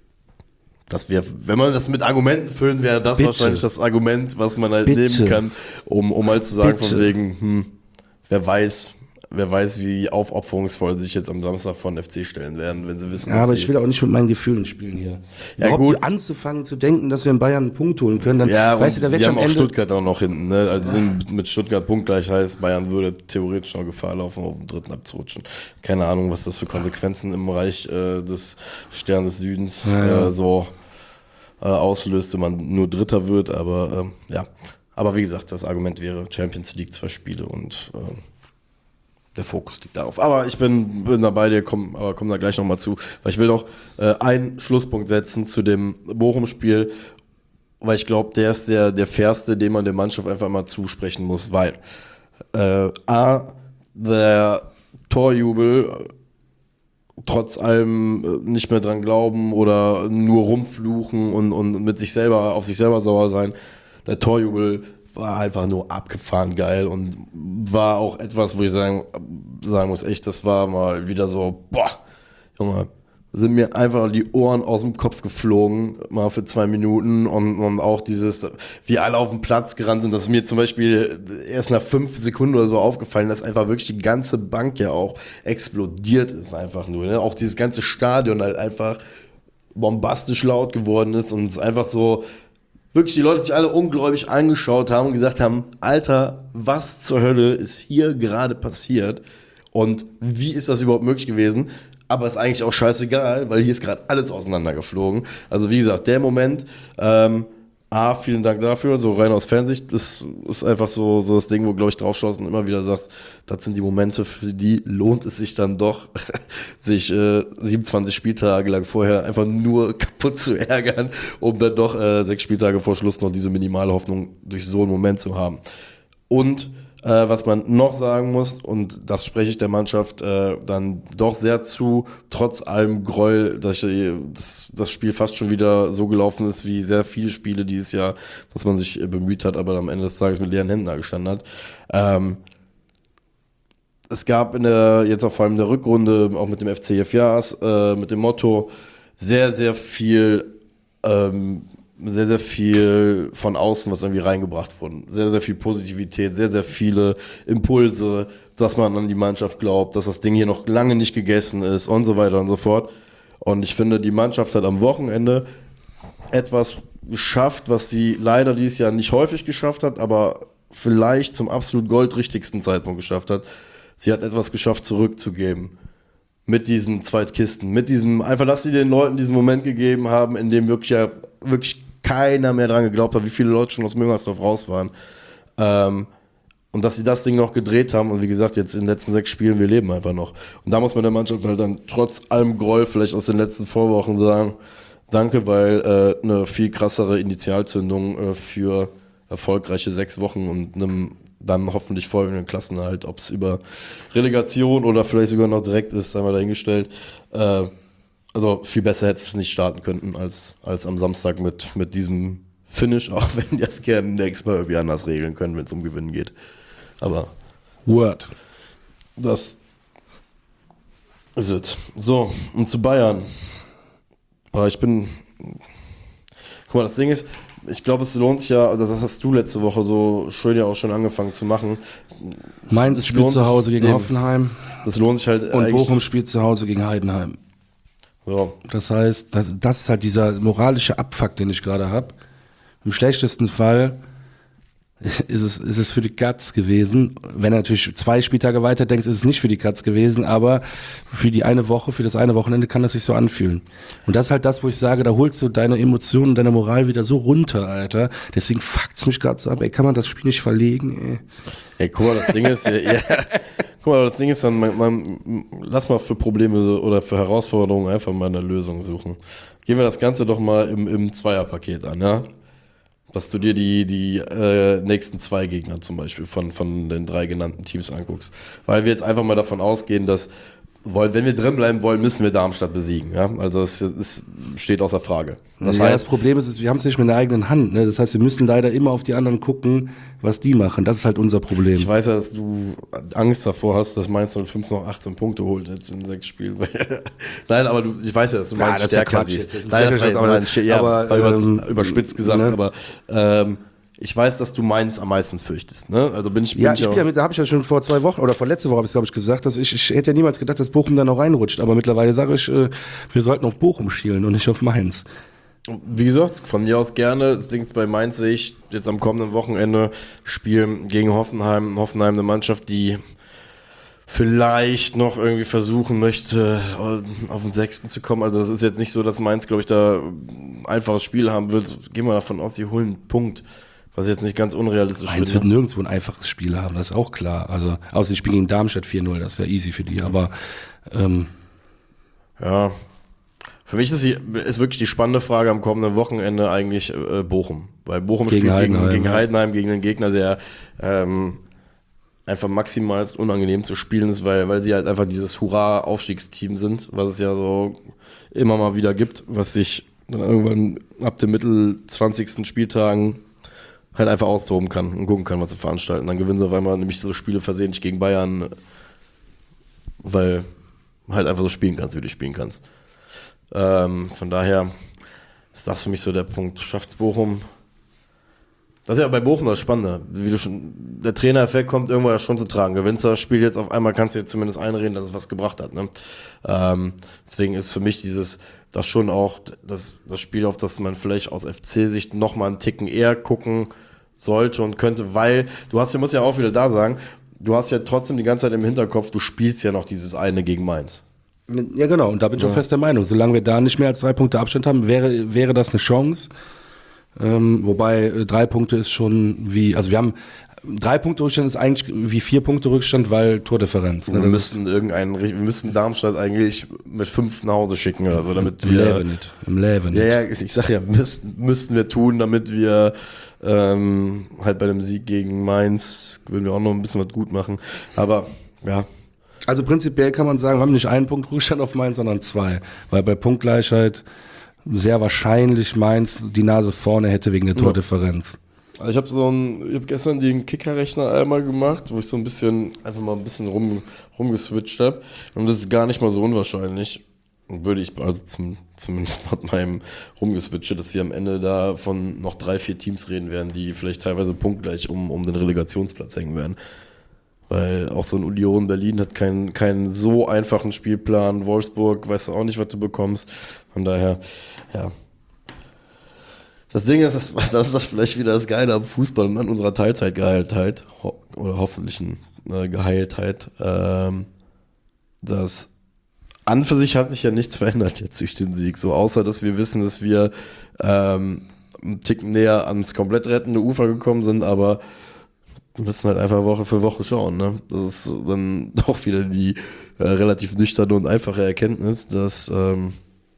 dass wir, wenn man das mit Argumenten füllen, wäre das Bitte. wahrscheinlich das Argument, was man halt Bitte. nehmen kann, um, um halt zu sagen, Bitte. von wegen, hm, wer weiß, Wer weiß, wie aufopferungsvoll sie sich jetzt am Samstag von F C stellen werden, wenn sie wissen, Ja, aber ich will auch nicht mit meinen Gefühlen spielen hier. Ja, Überhaupt gut. anzufangen zu denken, dass wir in Bayern einen Punkt holen können, dann ja, weißt du, da wird die schon haben am auch Ende Stuttgart auch noch hinten, ne? Also sind mit Stuttgart punktgleich, heißt Bayern würde theoretisch noch Gefahr laufen, auf den dritten abzurutschen. Keine Ahnung, was das für Konsequenzen im Bereich äh, des Stern des Südens ja, ja. Äh, so äh, auslöst, wenn man nur Dritter wird, aber ähm, ja. Aber wie gesagt, das Argument wäre Champions League, zwei Spiele und äh, der Fokus liegt darauf. Aber ich bin, bin da bei dir, komm, aber komm da gleich nochmal zu, weil ich will noch äh, einen Schlusspunkt setzen zu dem Bochum-Spiel, weil ich glaube, der ist der, der fairste, den man der Mannschaft einfach mal zusprechen muss, weil äh, A, der Torjubel trotz allem nicht mehr dran glauben oder nur rumfluchen und, und mit sich selber, auf sich selber sauer sein, der Torjubel war einfach nur abgefahren geil und war auch etwas, wo ich sagen, sagen muss, echt, das war mal wieder so, boah, Junge, sind mir einfach die Ohren aus dem Kopf geflogen, mal für zwei Minuten und, und auch dieses, wie alle auf dem Platz gerannt sind, das ist mir zum Beispiel erst nach fünf Sekunden oder so aufgefallen, dass einfach wirklich die ganze Bank ja auch explodiert ist einfach nur, ne? Auch dieses ganze Stadion halt einfach bombastisch laut geworden ist und es einfach so, wirklich die Leute sich alle ungläubig angeschaut haben und gesagt haben, Alter, was zur Hölle ist hier gerade passiert und wie ist das überhaupt möglich gewesen? Aber ist eigentlich auch scheißegal, weil hier ist gerade alles auseinandergeflogen. Also wie gesagt, der Moment, ähm, A, vielen Dank dafür, so rein aus Fansicht, ist, ist einfach so, so das Ding, wo, glaube ich, drauf schaust und immer wieder sagst, das sind die Momente, für die lohnt es sich dann doch, sich äh, siebenundzwanzig Spieltage lang vorher einfach nur kaputt zu ärgern, um dann doch äh, sechs Spieltage vor Schluss noch diese minimale Hoffnung durch so einen Moment zu haben. Und Äh, was man noch sagen muss, und das spreche ich der Mannschaft äh, dann doch sehr zu, trotz allem Gräuel, dass ich, das, das Spiel fast schon wieder so gelaufen ist, wie sehr viele Spiele dieses Jahr, dass man sich äh, bemüht hat, aber am Ende des Tages mit leeren Händen da gestanden hat. Ähm, es gab in der, jetzt auch vor allem in der Rückrunde, auch mit dem F C F Jahres, äh, mit dem Motto, sehr, sehr viel ähm, sehr, sehr viel von außen, was irgendwie reingebracht wurde. Sehr, sehr viel Positivität, sehr, sehr viele Impulse, dass man an die Mannschaft glaubt, dass das Ding hier noch lange nicht gegessen ist und so weiter und so fort. Und ich finde, die Mannschaft hat am Wochenende etwas geschafft, was sie leider dieses Jahr nicht häufig geschafft hat, aber vielleicht zum absolut goldrichtigsten Zeitpunkt geschafft hat. Sie hat etwas geschafft, zurückzugeben. Mit diesen Zweitkisten, mit diesem, einfach, dass sie den Leuten diesen Moment gegeben haben, in dem wirklich ja, wirklich keiner mehr dran geglaubt hat, wie viele Leute schon aus Müngersdorf raus waren. Ähm, und dass sie das Ding noch gedreht haben und wie gesagt, jetzt in den letzten sechs Spielen, wir leben einfach noch. Und da muss man der Mannschaft halt dann trotz allem Groll vielleicht aus den letzten Vorwochen sagen, danke, weil äh, eine viel krassere Initialzündung äh, für erfolgreiche sechs Wochen und einem dann hoffentlich folgenden Klassenerhalt, ob es über Relegation oder vielleicht sogar noch direkt ist, haben wir dahingestellt. Äh, also viel besser hätte es nicht starten können als, als am Samstag mit, mit diesem Finish, auch wenn die das gerne nächstes Mal irgendwie anders regeln können, wenn es um Gewinnen geht. Aber Word. Das ist es. So, und zu Bayern. Aber ich bin. Guck mal, das Ding ist, ich glaube, es lohnt sich ja, das hast du letzte Woche so schön ja auch schon angefangen zu machen. Mainz spielt zu Hause gegen eben. Hoffenheim. Das lohnt sich halt. Und Bochum spielt zu Hause gegen Heidenheim. Ja. Das heißt, das, das ist halt dieser moralische Abfuck, den ich gerade habe. Im schlechtesten Fall ist es, ist es für die Katz gewesen. Wenn du natürlich zwei Spieltage weiter denkst, ist es nicht für die Katz gewesen, aber für die eine Woche, für das eine Wochenende kann das sich so anfühlen. Und das ist halt das, wo ich sage, da holst du deine Emotionen, deine Moral wieder so runter, Alter. Deswegen fuckt's mich gerade so ab, ey, kann man das Spiel nicht verlegen, ey. Ey, guck mal, das Ding ist, ja, ja. Guck mal, das Ding ist dann, man, man, lass mal für Probleme oder für Herausforderungen einfach mal eine Lösung suchen. Gehen wir das Ganze doch mal im, im Zweierpaket an, ja? Dass du dir die, die äh, nächsten zwei Gegner zum Beispiel von, von den drei genannten Teams anguckst. Weil wir jetzt einfach mal davon ausgehen, dass, wenn wir drin bleiben wollen, müssen wir Darmstadt besiegen. Ja? Also das, das steht außer Frage. Das ja, heißt, das Problem ist, wir haben es nicht mit der eigenen Hand. Ne? Das heißt, wir müssen leider immer auf die anderen gucken, was die machen. Das ist halt unser Problem. Ich weiß ja, dass du Angst davor hast, dass Mainz null fünf noch achtzehn Punkte holt jetzt in sechs Spielen. Nein, aber du, ich weiß ja, dass du Mainz ja, stärker siehst. Das Nein, das war ein ja, aber, ähm, überspitzt gesagt, ne? aber ähm, ich weiß, dass du Mainz am meisten fürchtest. Ne? Also bin ich, bin ja, ich, ich bin ja mit, da habe ich ja schon vor zwei Wochen oder vor letzte Woche habe ich glaube ich gesagt, dass ich, ich hätte ja niemals gedacht, dass Bochum da noch reinrutscht. Aber mittlerweile sage ich, äh, wir sollten auf Bochum schielen und nicht auf Mainz. Wie gesagt, von mir aus gerne. Das Ding ist, bei Mainz sehe ich jetzt am kommenden Wochenende spielen gegen Hoffenheim. Hoffenheim eine Mannschaft, die vielleicht noch irgendwie versuchen möchte, auf den Sechsten zu kommen. Also das ist jetzt nicht so, dass Mainz, glaube ich, da ein einfaches Spiel haben wird. Gehen wir davon aus, sie holen einen Punkt. Was ich jetzt nicht ganz unrealistisch finde. Mainz wird nirgendwo ein einfaches Spiel haben, das ist auch klar. Also außer die spielen gegen Darmstadt vier null, das ist ja easy für die. Aber ähm, ja, für mich ist, die, ist wirklich die spannende Frage am kommenden Wochenende eigentlich äh, Bochum. Weil Bochum gegen spielt Heidenheim, gegen, gegen ja. Heidenheim, gegen einen Gegner, der ähm, einfach maximal unangenehm zu spielen ist, weil, weil sie halt einfach dieses Hurra-Aufstiegsteam sind, was es ja so immer mal wieder gibt, was sich dann irgendwann ab den Mittel zwanzigsten Spieltagen halt einfach austoben kann und gucken kann, was sie veranstalten. Dann gewinnen sie auf einmal nämlich so Spiele versehentlich gegen Bayern, weil halt einfach so spielen kannst, wie du spielen kannst. Ähm, von daher ist das für mich so der Punkt. Schafft Bochum. Das ist ja bei Bochum das Spannende. Wie du schon, der Trainereffekt kommt irgendwo ja schon zu tragen. Gewinnst du das Spiel jetzt auf einmal, kannst du dir zumindest einreden, dass es was gebracht hat. Ne? Ähm, deswegen ist für mich dieses, das schon auch das, das Spiel, auf das man vielleicht aus F C-Sicht nochmal einen Ticken eher gucken sollte und könnte, weil du hast, du musst ja auch wieder da sagen, du hast ja trotzdem die ganze Zeit im Hinterkopf, du spielst ja noch dieses eine gegen Mainz. Ja, genau, und da bin ich ja. auch fest der Meinung, solange wir da nicht mehr als drei Punkte Abstand haben, wäre, wäre das eine Chance. Ähm, wobei äh, drei Punkte ist schon wie, also wir haben drei Punkte Rückstand ist eigentlich wie vier Punkte Rückstand, weil Tordifferenz. Ne? Wir müssten irgendeinen, wir müssten Darmstadt eigentlich mit fünf nach Hause schicken oder so, damit Im wir. Levenit, Im Levenit. Ja, ja, ich sag ja, müssten, müssten wir tun, damit wir ähm, halt bei dem Sieg gegen Mainz würden wir auch noch ein bisschen was gut machen. Aber ja. Also prinzipiell kann man sagen, wir haben nicht einen Punkt Rückstand auf Mainz, sondern zwei. Weil bei Punktgleichheit sehr wahrscheinlich Mainz die Nase vorne hätte wegen der Tordifferenz. Also ich habe so ein, ich habe gestern den Kickerrechner einmal gemacht, wo ich so ein bisschen, einfach mal ein bisschen rum, rumgeswitcht habe. Und das ist gar nicht mal so unwahrscheinlich. Würde ich, also zum, zumindest nach meinem Rumgeswitche, dass wir am Ende da von noch drei, vier Teams reden werden, die vielleicht teilweise punktgleich um, um den Relegationsplatz hängen werden. Weil auch so ein Union Berlin hat keinen, keinen so einfachen Spielplan. Wolfsburg weißt du auch nicht, was du bekommst. Von daher, ja. Das Ding ist, das, das ist das vielleicht wieder das Geile am Fußball und an unserer Teilzeitgeheiltheit, ho- oder hoffentlichen äh, Geheiltheit, ähm, dass an für sich hat sich ja nichts verändert jetzt durch den Sieg, so außer dass wir wissen, dass wir ähm, einen Ticken näher ans komplett rettende Ufer gekommen sind, aber wir müssen halt einfach Woche für Woche schauen. Ne? Das ist dann doch wieder die äh, relativ nüchterne und einfache Erkenntnis, dass ähm,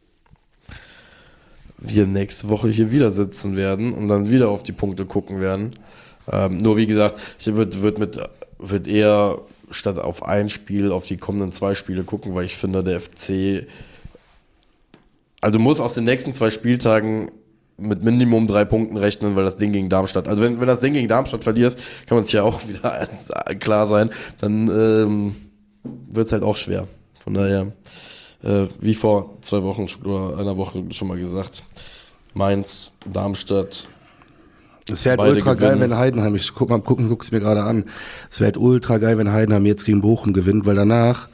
wir nächste Woche hier wieder sitzen werden und dann wieder auf die Punkte gucken werden. Ähm, nur wie gesagt, ich würde würd mit würd eher statt auf ein Spiel auf die kommenden zwei Spiele gucken, weil ich finde, der F C, also du musst aus den nächsten zwei Spieltagen mit Minimum drei Punkten rechnen, weil das Ding gegen Darmstadt, also wenn, wenn das Ding gegen Darmstadt verlierst, kann man sich ja auch wieder klar sein, dann ähm, wird es halt auch schwer. Von daher, äh, wie vor zwei Wochen oder einer Woche schon mal gesagt, Mainz, Darmstadt. Es wäre halt ultra gewinnen. Geil, wenn Heidenheim, ich guck mal, gucken, guck's mir gerade an. Es wäre halt ultra geil, wenn Heidenheim jetzt gegen Bochum gewinnt, weil danach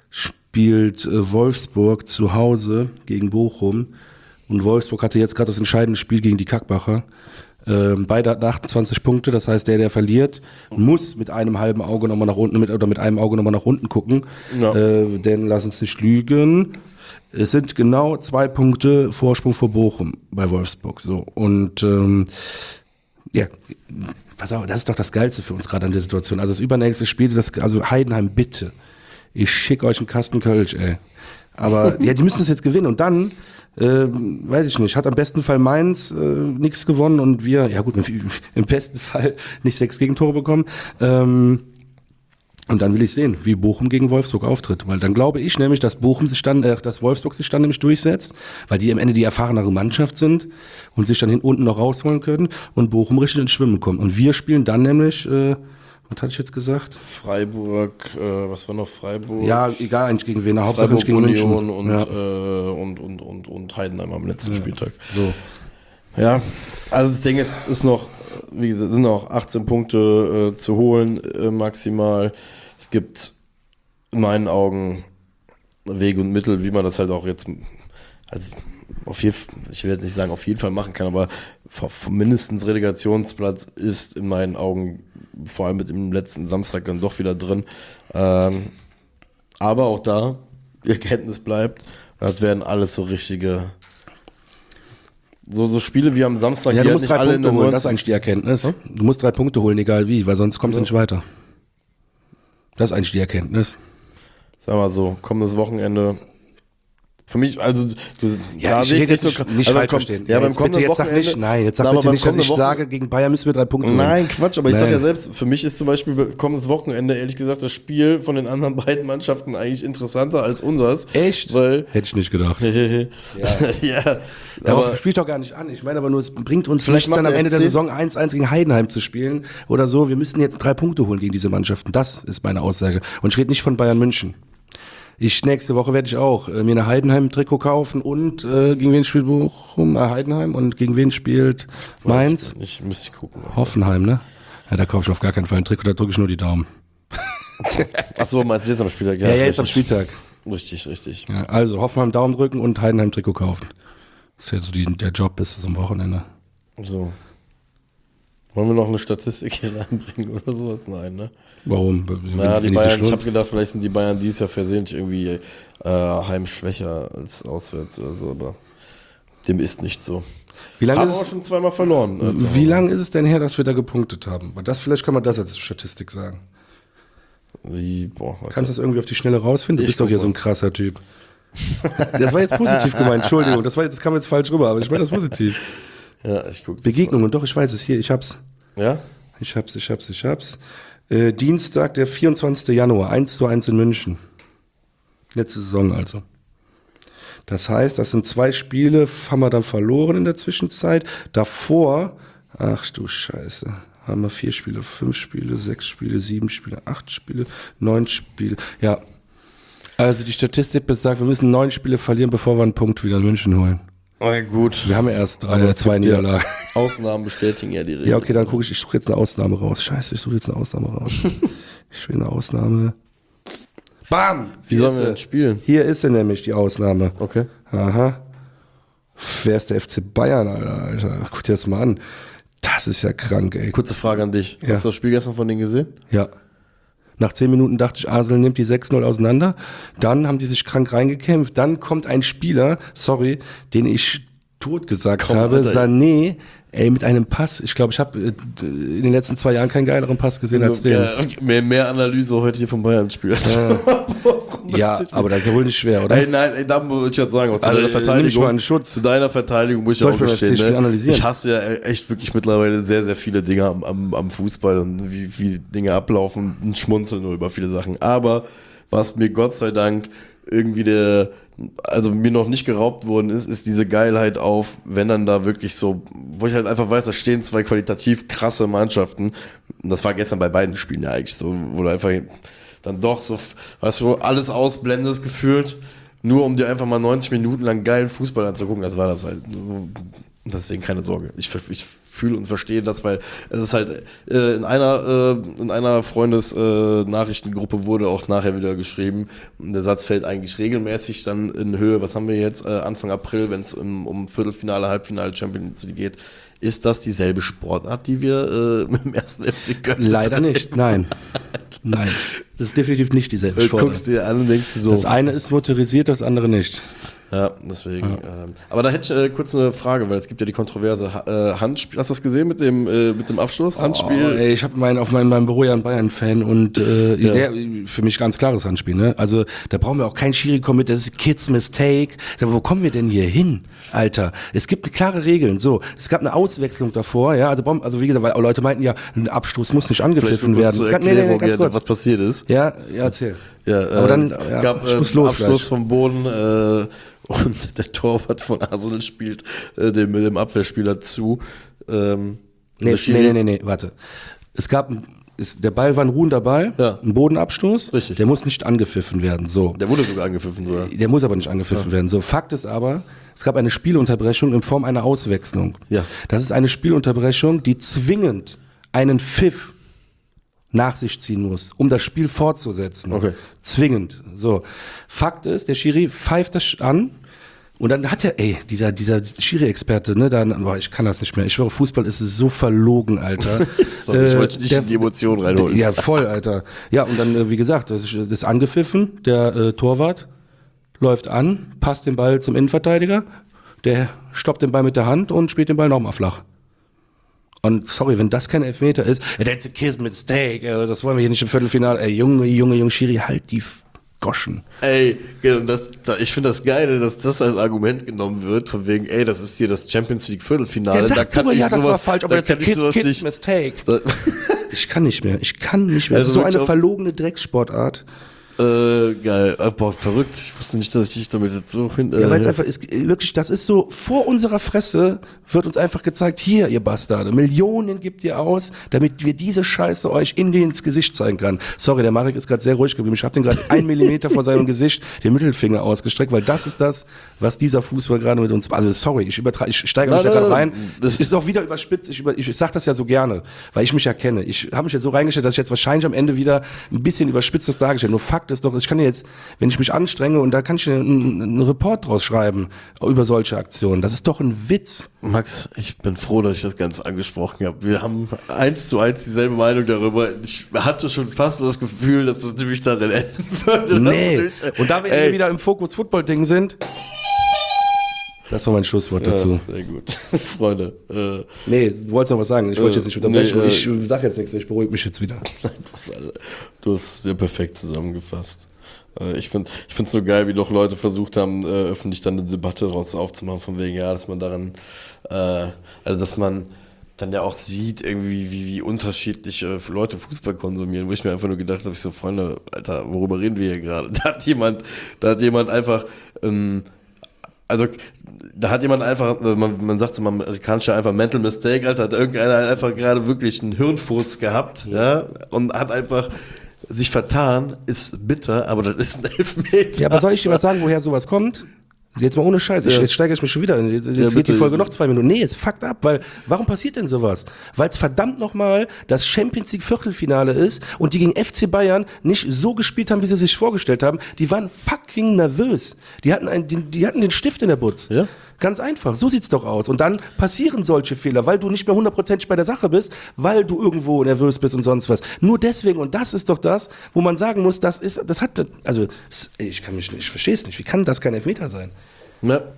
spielt äh, Wolfsburg zu Hause gegen Bochum. Und Wolfsburg hatte jetzt gerade das entscheidende Spiel gegen die Kackbacher. Ähm, beide hatten achtundzwanzig Punkte, das heißt, der, der verliert, muss mit einem halben Auge nochmal nach unten, mit, oder mit einem Auge nochmal nach unten gucken. Ja. Äh, denn lass uns nicht lügen. Es sind genau zwei Punkte Vorsprung vor Bochum bei Wolfsburg. So. Und ähm, ja, pass auf, das ist doch das Geilste für uns gerade an der Situation. Also das übernächste Spiel, das, also Heidenheim, bitte. Ich schicke euch einen Kasten Kölsch, ey. Aber ja, die müssen es jetzt gewinnen und dann, äh, weiß ich nicht, hat am besten Fall Mainz äh, nichts gewonnen und wir, ja gut, im besten Fall nicht sechs Gegentore bekommen. Ähm, und dann will ich sehen, wie Bochum gegen Wolfsburg auftritt, weil dann glaube ich nämlich, dass Bochum sich dann, äh, dass Wolfsburg sich dann nämlich durchsetzt, weil die am Ende die erfahrenere Mannschaft sind und sich dann hinten unten noch rausholen können und Bochum richtig ins Schwimmen kommt. Und wir spielen dann nämlich, äh, was hatte ich jetzt gesagt? Freiburg, äh, was war noch Freiburg? Ja, egal, eigentlich gegen wen, Hauptsache nicht gegen Union München. Und, ja. äh, und, und, und, und Heidenheim am letzten ja. Spieltag. So. Ja, also das Ding ist, ist noch, wie gesagt, sind noch achtzehn Punkte äh, zu holen äh, maximal. Es gibt in meinen Augen Wege und Mittel, wie man das halt auch jetzt, also auf jeden, ich will jetzt nicht sagen auf jeden Fall machen kann, aber mindestens Relegationsplatz ist in meinen Augen vor allem mit dem letzten Samstag dann doch wieder drin. Ähm, aber auch da, die Erkenntnis bleibt, das werden alles so richtige, so, so Spiele wie am Samstag, ja, die du halt musst nicht drei alle Punkte in holen, das ist eigentlich die Erkenntnis. Hm? Du musst drei Punkte holen, egal wie, weil sonst kommst du ja. nicht weiter. Das ist eigentlich die Erkenntnis. Sag mal so, kommendes Wochenende. Für mich, also, du, ja, ich rede jetzt nicht, so, nicht also, falsch komm, verstehen. Ja, ja, beim kommenden jetzt Wochenende. Sag nicht, nein, jetzt sag na, bitte nicht, dass ich Wochen sage, gegen Bayern müssen wir drei Punkte holen. Nein, Quatsch, aber ich nein. sag ja selbst, für mich ist zum Beispiel kommendes Wochenende, ehrlich gesagt, das Spiel von den anderen beiden Mannschaften eigentlich interessanter als unseres. Echt? Weil hätte ich nicht gedacht. ja. ja. Darauf spielt doch gar nicht an. Ich meine aber nur, es bringt uns nichts dann am Ende der Saison eins eins gegen Heidenheim zu spielen oder so. Wir müssen jetzt drei Punkte holen gegen diese Mannschaften. Das ist meine Aussage. Und ich rede nicht von Bayern München. Ich, nächste Woche werde ich auch äh, mir eine Heidenheim-Trikot kaufen und äh, gegen wen spielt Bochum? Äh, Heidenheim und gegen wen spielt Mainz? Ich müsste ich gucken. Alter. Hoffenheim, ne? Ja, da kaufe ich auf gar keinen Fall ein Trikot, da drücke ich nur die Daumen. Achso, meinst du jetzt am Spieltag? Ja, ja, ja jetzt am Spieltag. Richtig, richtig. Ja, also Hoffenheim Daumen drücken und Heidenheim-Trikot kaufen. Das ist jetzt so die, der Job bis zum Wochenende. So. Wollen wir noch eine Statistik hier reinbringen oder sowas? Nein, ne? Warum? Na, die Bayern, ich habe gedacht, vielleicht sind die Bayern dieses Jahr versehentlich irgendwie äh, heimschwächer als auswärts oder so, aber dem ist nicht so. Wie lange haben ist wir auch schon zweimal verloren. Äh, wie lange ist es denn her, dass wir da gepunktet haben? Weil das, vielleicht kann man das als Statistik sagen. Wie, boah, Kannst du das irgendwie auf die Schnelle rausfinden? Du bist doch hier mal. so ein krasser Typ. Das war jetzt positiv gemeint, Entschuldigung, das, war, das kam jetzt falsch rüber, aber ich meine das positiv. Ja, ich gucke. Begegnungen, doch, ich weiß es hier, ich hab's. Ja? Ich hab's, ich hab's, ich hab's. Äh, Dienstag, der vierundzwanzigsten Januar, eins zu eins in München. Letzte Saison also. Das heißt, das sind zwei Spiele, haben wir dann verloren in der Zwischenzeit. Davor, ach du Scheiße, haben wir vier Spiele, fünf Spiele, sechs Spiele, sieben Spiele, acht Spiele, neun Spiele. Ja, also die Statistik besagt, wir müssen neun Spiele verlieren, bevor wir einen Punkt wieder in München holen. Na gut. Wir haben ja erst drei, zwei Niederlagen. Ausnahmen bestätigen ja die Regel. Ja, okay, dann gucke ich, ich suche jetzt eine Ausnahme raus. Scheiße, ich suche jetzt eine Ausnahme raus. Ich will eine Ausnahme. Bam! Wie sollen wir denn spielen? Hier ist sie nämlich, die Ausnahme. Okay. Aha. Wer ist der F C Bayern, Alter? Alter? Guck dir das mal an. Das ist ja krank, ey. Kurze Frage an dich. Ja. Hast du das Spiel gestern von denen gesehen? Ja. Nach zehn Minuten dachte ich, Arsenal nimmt die sechs null auseinander. Dann haben die sich krank reingekämpft. Dann kommt ein Spieler, sorry, den ich tot gesagt Komm, habe, Alter. Sané, ey, mit einem Pass, ich glaube, ich habe äh, in den letzten zwei Jahren keinen geileren Pass gesehen als den. Ja, mehr, mehr Analyse heute hier vom Bayern-Spiel. Ja, aber das ist ja wohl nicht schwer, oder? Ey, nein, ey, da muss ich jetzt sagen, zu Also, deiner äh, nimm Verteidigung, mich mal in Schutz. zu deiner Verteidigung muss ich Soll auch ich mal das gestehen, Spiel ne? analysieren? Ich hasse ja echt wirklich mittlerweile sehr, sehr viele Dinge am, am, am Fußball und wie, wie Dinge ablaufen und schmunzeln nur über viele Sachen. Aber was mir Gott sei Dank irgendwie der, also mir noch nicht geraubt worden ist, ist diese Geilheit auf, wenn dann da wirklich so, wo ich halt einfach weiß, da stehen zwei qualitativ krasse Mannschaften. Und das war gestern bei beiden Spielen ja eigentlich so, wo du einfach dann doch so, weißt du, alles ausblendest gefühlt, nur um dir einfach mal neunzig Minuten lang geilen Fußball anzugucken. Das war das halt. Deswegen keine Sorge. Ich, ich fühle und verstehe das, weil es ist halt äh, in einer äh, in einer Freundes-Nachrichtengruppe äh, wurde auch nachher wieder geschrieben, der Satz fällt eigentlich regelmäßig dann in Höhe, was haben wir jetzt, äh, Anfang April, wenn es um, um Viertelfinale, Halbfinale, Champions League geht, ist das dieselbe Sportart, die wir äh, mit dem ersten F C Köln Leider betreiben? nicht, nein. Nein, das ist definitiv nicht dieselbe Du Sportart. guckst dir an und denkst dir so. Das eine ist motorisiert, das andere nicht. Ja, deswegen. Ja. Ähm, aber da hätte ich äh, kurz eine Frage, weil es gibt ja die kontroverse ha äh, Handspiel. Hast du das gesehen mit dem äh, mit dem Abschluss? Handspiel. Oh, ey, ich habe mein, auf meinem, meinem Büro ja einen Bayern-Fan und äh, Ja. der, für mich ganz klares Handspiel. Ne? Also da brauchen wir auch kein Schiri kommen mit, das ist Kids Mistake. Sag, wo kommen wir denn hier hin, Alter? Es gibt klare Regeln. So, es gab eine Auswechslung davor, ja. Also, also wie gesagt, weil Leute meinten ja, ein Abstoß muss nicht Vielleicht angepfiffen nur kurz werden. zur Ganz- nee, Erklärung, nee, nee, ganz ja, kurz. was passiert ist. Ja, ja, erzähl. Ja, Aber dann, ja, gab ich äh, muss los Abschluss gleich. vom Boden äh, und der Torwart von Arsenal spielt äh, dem, dem Abwehrspieler zu. Ähm, Nee, der Schiri- nee, nee, nee, nee, warte. Es gab, ein- ist, der Ball war ein ruhender Ball, Ja. ein Bodenabstoß. Richtig. Der muss nicht angepfiffen werden. So. Der wurde sogar angepfiffen sogar. Der muss aber nicht angepfiffen werden. So, Fakt ist aber, es gab eine Spielunterbrechung in Form einer Auswechslung. Ja. Das ist eine Spielunterbrechung, die zwingend einen Pfiff nach sich ziehen muss, um das Spiel fortzusetzen. Okay. Zwingend. So. Fakt ist, der Schiri pfeift das an. Und dann hat er, ey, dieser, dieser Schiri-Experte, ne, dann, boah, ich kann das nicht mehr. Ich schwöre, Fußball ist so verlogen, Alter. Sorry, ich Äh, wollte nicht der- in die Emotionen reinholen. Ja, voll, Alter. Ja, und dann, äh, wie gesagt, das ist, das ist angepfiffen, der äh, Torwart läuft an, passt den Ball zum Innenverteidiger, der stoppt den Ball mit der Hand und spielt den Ball nochmal flach. Und sorry, wenn das kein Elfmeter ist, ja, that's a kiss mistake, äh, das wollen wir hier nicht im Viertelfinale. Ey, Junge, Junge, Junge, Schiri, halt die Goschen. Ey, genau, das, da, ich finde das Geile, dass das als Argument genommen wird, von wegen, ey, das ist hier das Champions League Viertelfinale. Der da sagt kann sogar, ich ja, das sowas, war falsch, aber da that's a kann ich kids, sowas kids nicht. mistake. Da, Ich kann nicht mehr, ich kann nicht mehr. Also das ist so wirklich eine auf- verlogene Dreckssportart. äh, geil, Ah, boah, verrückt. Ich wusste nicht, dass ich dich damit jetzt so hin. Äh, Ja, weil es einfach ist, wirklich, das ist so, vor unserer Fresse wird uns einfach gezeigt, hier, ihr Bastarde, Millionen gibt ihr aus, damit wir diese Scheiße euch in den ins Gesicht zeigen können. Sorry, der Marek ist gerade sehr ruhig geblieben. Ich habe den gerade einen Millimeter vor seinem Gesicht den Mittelfinger ausgestreckt, weil das ist das, was dieser Fußball gerade mit uns, also sorry, ich übertreibe, ich steige mich Nein, da nein, gerade nein, rein. das Das ist auch wieder überspitzt, ich, über, ich, ich sag das ja so gerne, weil ich mich ja kenne. Ich habe mich jetzt so reingestellt, dass ich jetzt wahrscheinlich am Ende wieder ein bisschen überspitztes dargestellt. Nur Fakt ist doch, ich kann ja jetzt, wenn ich mich anstrenge und da kann ich einen, einen Report draus schreiben über solche Aktionen. Das ist doch ein Witz. Max, ich bin froh, dass ich das Ganze angesprochen habe. Wir haben eins zu eins dieselbe Meinung darüber. Ich hatte schon fast das Gefühl, dass das nämlich darin enden würde. Nee. dass du dich- Und da wir Ey. jetzt wieder im Fokus Football Ding sind, das war mein Schlusswort dazu. Ja, sehr gut. Freunde. Äh, Nee, du wolltest noch was sagen. Ich wollte jetzt nicht unterbrechen. nee, äh, ich sag jetzt nichts, ich beruhige mich jetzt wieder. was, Alter. Du hast sehr perfekt zusammengefasst. Äh, Ich finde ich finde es so geil, wie doch Leute versucht haben, äh, öffentlich dann eine Debatte daraus aufzumachen, von wegen, ja, dass man daran, äh, also dass man dann ja auch sieht, irgendwie, wie, wie unterschiedlich äh, Leute Fußball konsumieren, wo ich mir einfach nur gedacht habe, ich so, Freunde, Alter, worüber reden wir hier gerade? Da hat jemand, da hat jemand einfach, ähm, also da hat jemand einfach, äh, man, man sagt es im Amerikanischen einfach Mental Mistake, Alter, hat irgendeiner einfach gerade wirklich einen Hirnfurz gehabt, ja, und hat einfach sich vertan, ist bitter, aber das ist ein Elfmeter. Ja, aber soll ich dir was sagen, woher sowas kommt? Jetzt mal ohne Scheiß, ich, Ja. jetzt steigere ich mich schon wieder. Jetzt, jetzt Ja, geht bitte. die Folge noch zwei Minuten. Nee, es fuckt ab, weil, warum passiert denn sowas? Weil es verdammt nochmal das Champions League Viertelfinale ist und die gegen F C Bayern nicht so gespielt haben, wie sie sich vorgestellt haben. Die waren fucking nervös. Die hatten, ein, die, die hatten den Stift in der Butz. Ja. Ganz einfach, so sieht's doch aus. Und dann passieren solche Fehler, weil du nicht mehr hundertprozentig bei der Sache bist, weil du irgendwo nervös bist und sonst was. Nur deswegen, und das ist doch das, wo man sagen muss, das ist, das hat, also, ich kann mich nicht, ich verstehe es nicht. Wie kann das kein Elfmeter sein? Ja.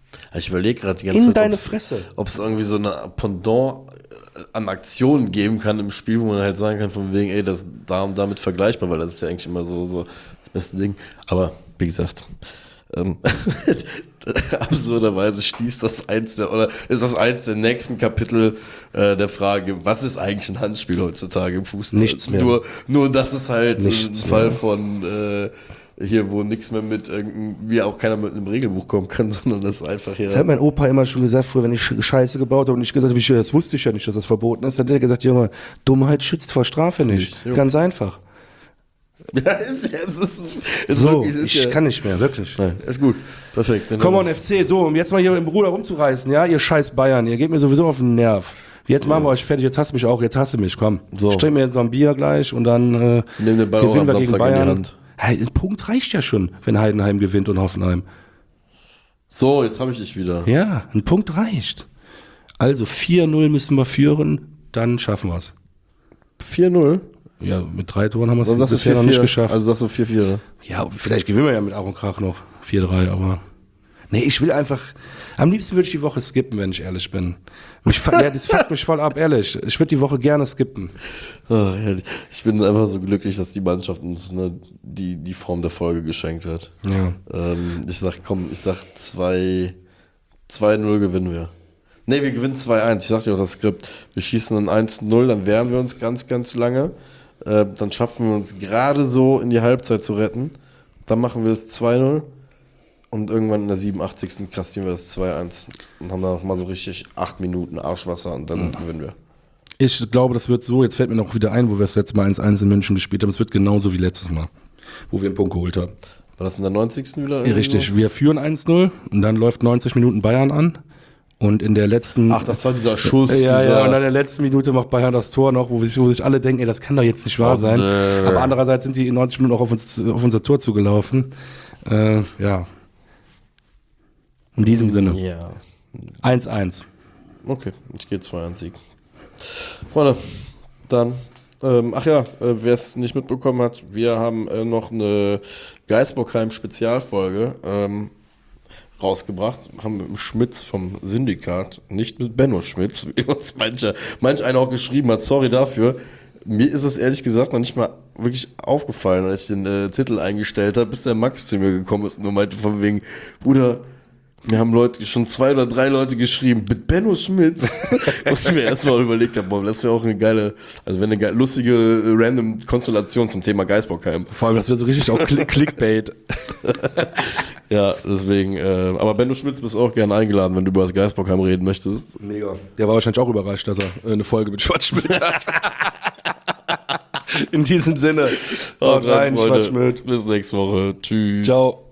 Ich überlege gerade die ganze In Zeit, deine ob's- Fresse. ob es irgendwie so eine Pendant äh, an Aktionen geben kann im Spiel, wo man halt sagen kann, von wegen, ey, das ist da und damit vergleichbar, weil das ist ja eigentlich immer so, so das beste Ding. Aber wie gesagt, ähm, absurderweise schließt das eins der, oder ist das eins der nächsten Kapitel äh, der Frage, was ist eigentlich ein Handspiel heutzutage im Fußball? Nichts mehr. Nur, nur das ist halt Nichts ein Fall mehr. von äh, hier, wo nichts mehr mit irgendein, wie auch keiner mit einem Regelbuch kommen kann, sondern das ist einfach hier. Das hat mein Opa immer schon gesagt, früher, wenn ich Scheiße gebaut habe und ich gesagt habe, ich, das wusste ich ja nicht, dass das verboten ist, dann hat er gesagt, Junge, Dummheit schützt vor Strafe nicht. Jo. Ganz einfach. Ja, ist, ja, es ist, ist So, wirklich, es ist ich ja, kann nicht mehr, wirklich. Nein, ist gut. Perfekt. Dann- Come on, F C, so, um jetzt mal hier im Bruder rumzureißen, ja, ihr scheiß Bayern, ihr geht mir sowieso auf den Nerv. Jetzt machen wir euch fertig, jetzt hast du mich auch, jetzt hast du mich, komm. So. Ich trinke mir jetzt noch ein Bier gleich und dann äh, Nimm den Ball auch gewinnen am wir gegen Samstag in die Bayern. Hand. Hey, ein Punkt reicht ja schon, wenn Heidenheim gewinnt und Hoffenheim. So, jetzt habe ich dich wieder. Ja, ein Punkt reicht. Also vier null müssen wir führen, dann schaffen wir es. vier null. Ja, mit drei Toren haben wir es Dann sagst du bisher noch vier nicht vier. geschafft. Also sagst du vier vier, ne? Ja, vielleicht gewinnen wir ja mit Ach und Krach noch vier drei, aber nee, ich will einfach, am liebsten würde ich die Woche skippen, wenn ich ehrlich bin. Mich, fa- ja, das fuckt mich voll ab, ehrlich. Ich würde die Woche gerne skippen. Ach, herrlich. Ich bin einfach so glücklich, dass die Mannschaft uns ne, die, die Form der Folge geschenkt hat. Ja. Ähm, ich sag, komm, ich sag zwei null gewinnen wir. Ne, wir gewinnen zwei eins. Ich sag dir auch das Skript. Wir schießen dann eins null, dann wehren wir uns ganz, ganz lange. Äh, dann schaffen wir uns gerade so in die Halbzeit zu retten. Dann machen wir das zwei null. Und irgendwann in der siebenundachtzigsten kassieren wir das zwei eins. Und haben dann noch mal so richtig acht Minuten Arschwasser und dann gewinnen wir. Ich glaube, das wird so, jetzt fällt mir noch wieder ein, wo wir das letzte Mal eins eins in München gespielt haben, es wird genauso wie letztes Mal, wo wir einen Punkt geholt haben. War das in der neunzigsten wieder? Ja, richtig, wir führen eins null und dann läuft neunzig Minuten Bayern an und in der letzten... Ach, das war dieser Schuss. Ja, dieser ja, und in der letzten Minute macht Bayern das Tor noch, wo sich, wo sich alle denken, ey, das kann doch jetzt nicht wahr Oh, sein. nee. Aber andererseits sind die in neunzig Minuten auch auf, uns, auf unser Tor zugelaufen. Äh, ja. In diesem Sinne. Ja. eins eins. Okay, ich gehe zwei eins Sieg. Freunde, dann, ähm, ach ja, äh, wer es nicht mitbekommen hat, wir haben äh, noch eine Geisbockheim-Spezialfolge ähm, rausgebracht, haben mit dem Schmitz vom Syndikat, nicht mit Benno Schmitz, wie uns mancher, manch einer auch geschrieben hat, sorry dafür. Mir ist es ehrlich gesagt noch nicht mal wirklich aufgefallen, als ich den äh, Titel eingestellt habe, bis der Max zu mir gekommen ist und nur meinte von wegen, Bruder, mir haben Leute, schon zwei oder drei Leute geschrieben, mit Benno Schmitz. Und ich mir erstmal überlegt habe, boah, das wäre auch eine geile, also wenn eine geile, lustige, äh, random Konstellation zum Thema Geisbockheim. Vor allem, das wird so richtig auch Click- Clickbait. Ja, deswegen, äh, aber Benno Schmitz bist auch gerne eingeladen, wenn du über das Geisbockheim reden möchtest. Mega. Der war wahrscheinlich auch überrascht, dass er äh, eine Folge mit Schwarzschmidt hat. In diesem Sinne. Haut rein, Freunde. Schwarzschmidt. Bis nächste Woche. Tschüss. Ciao.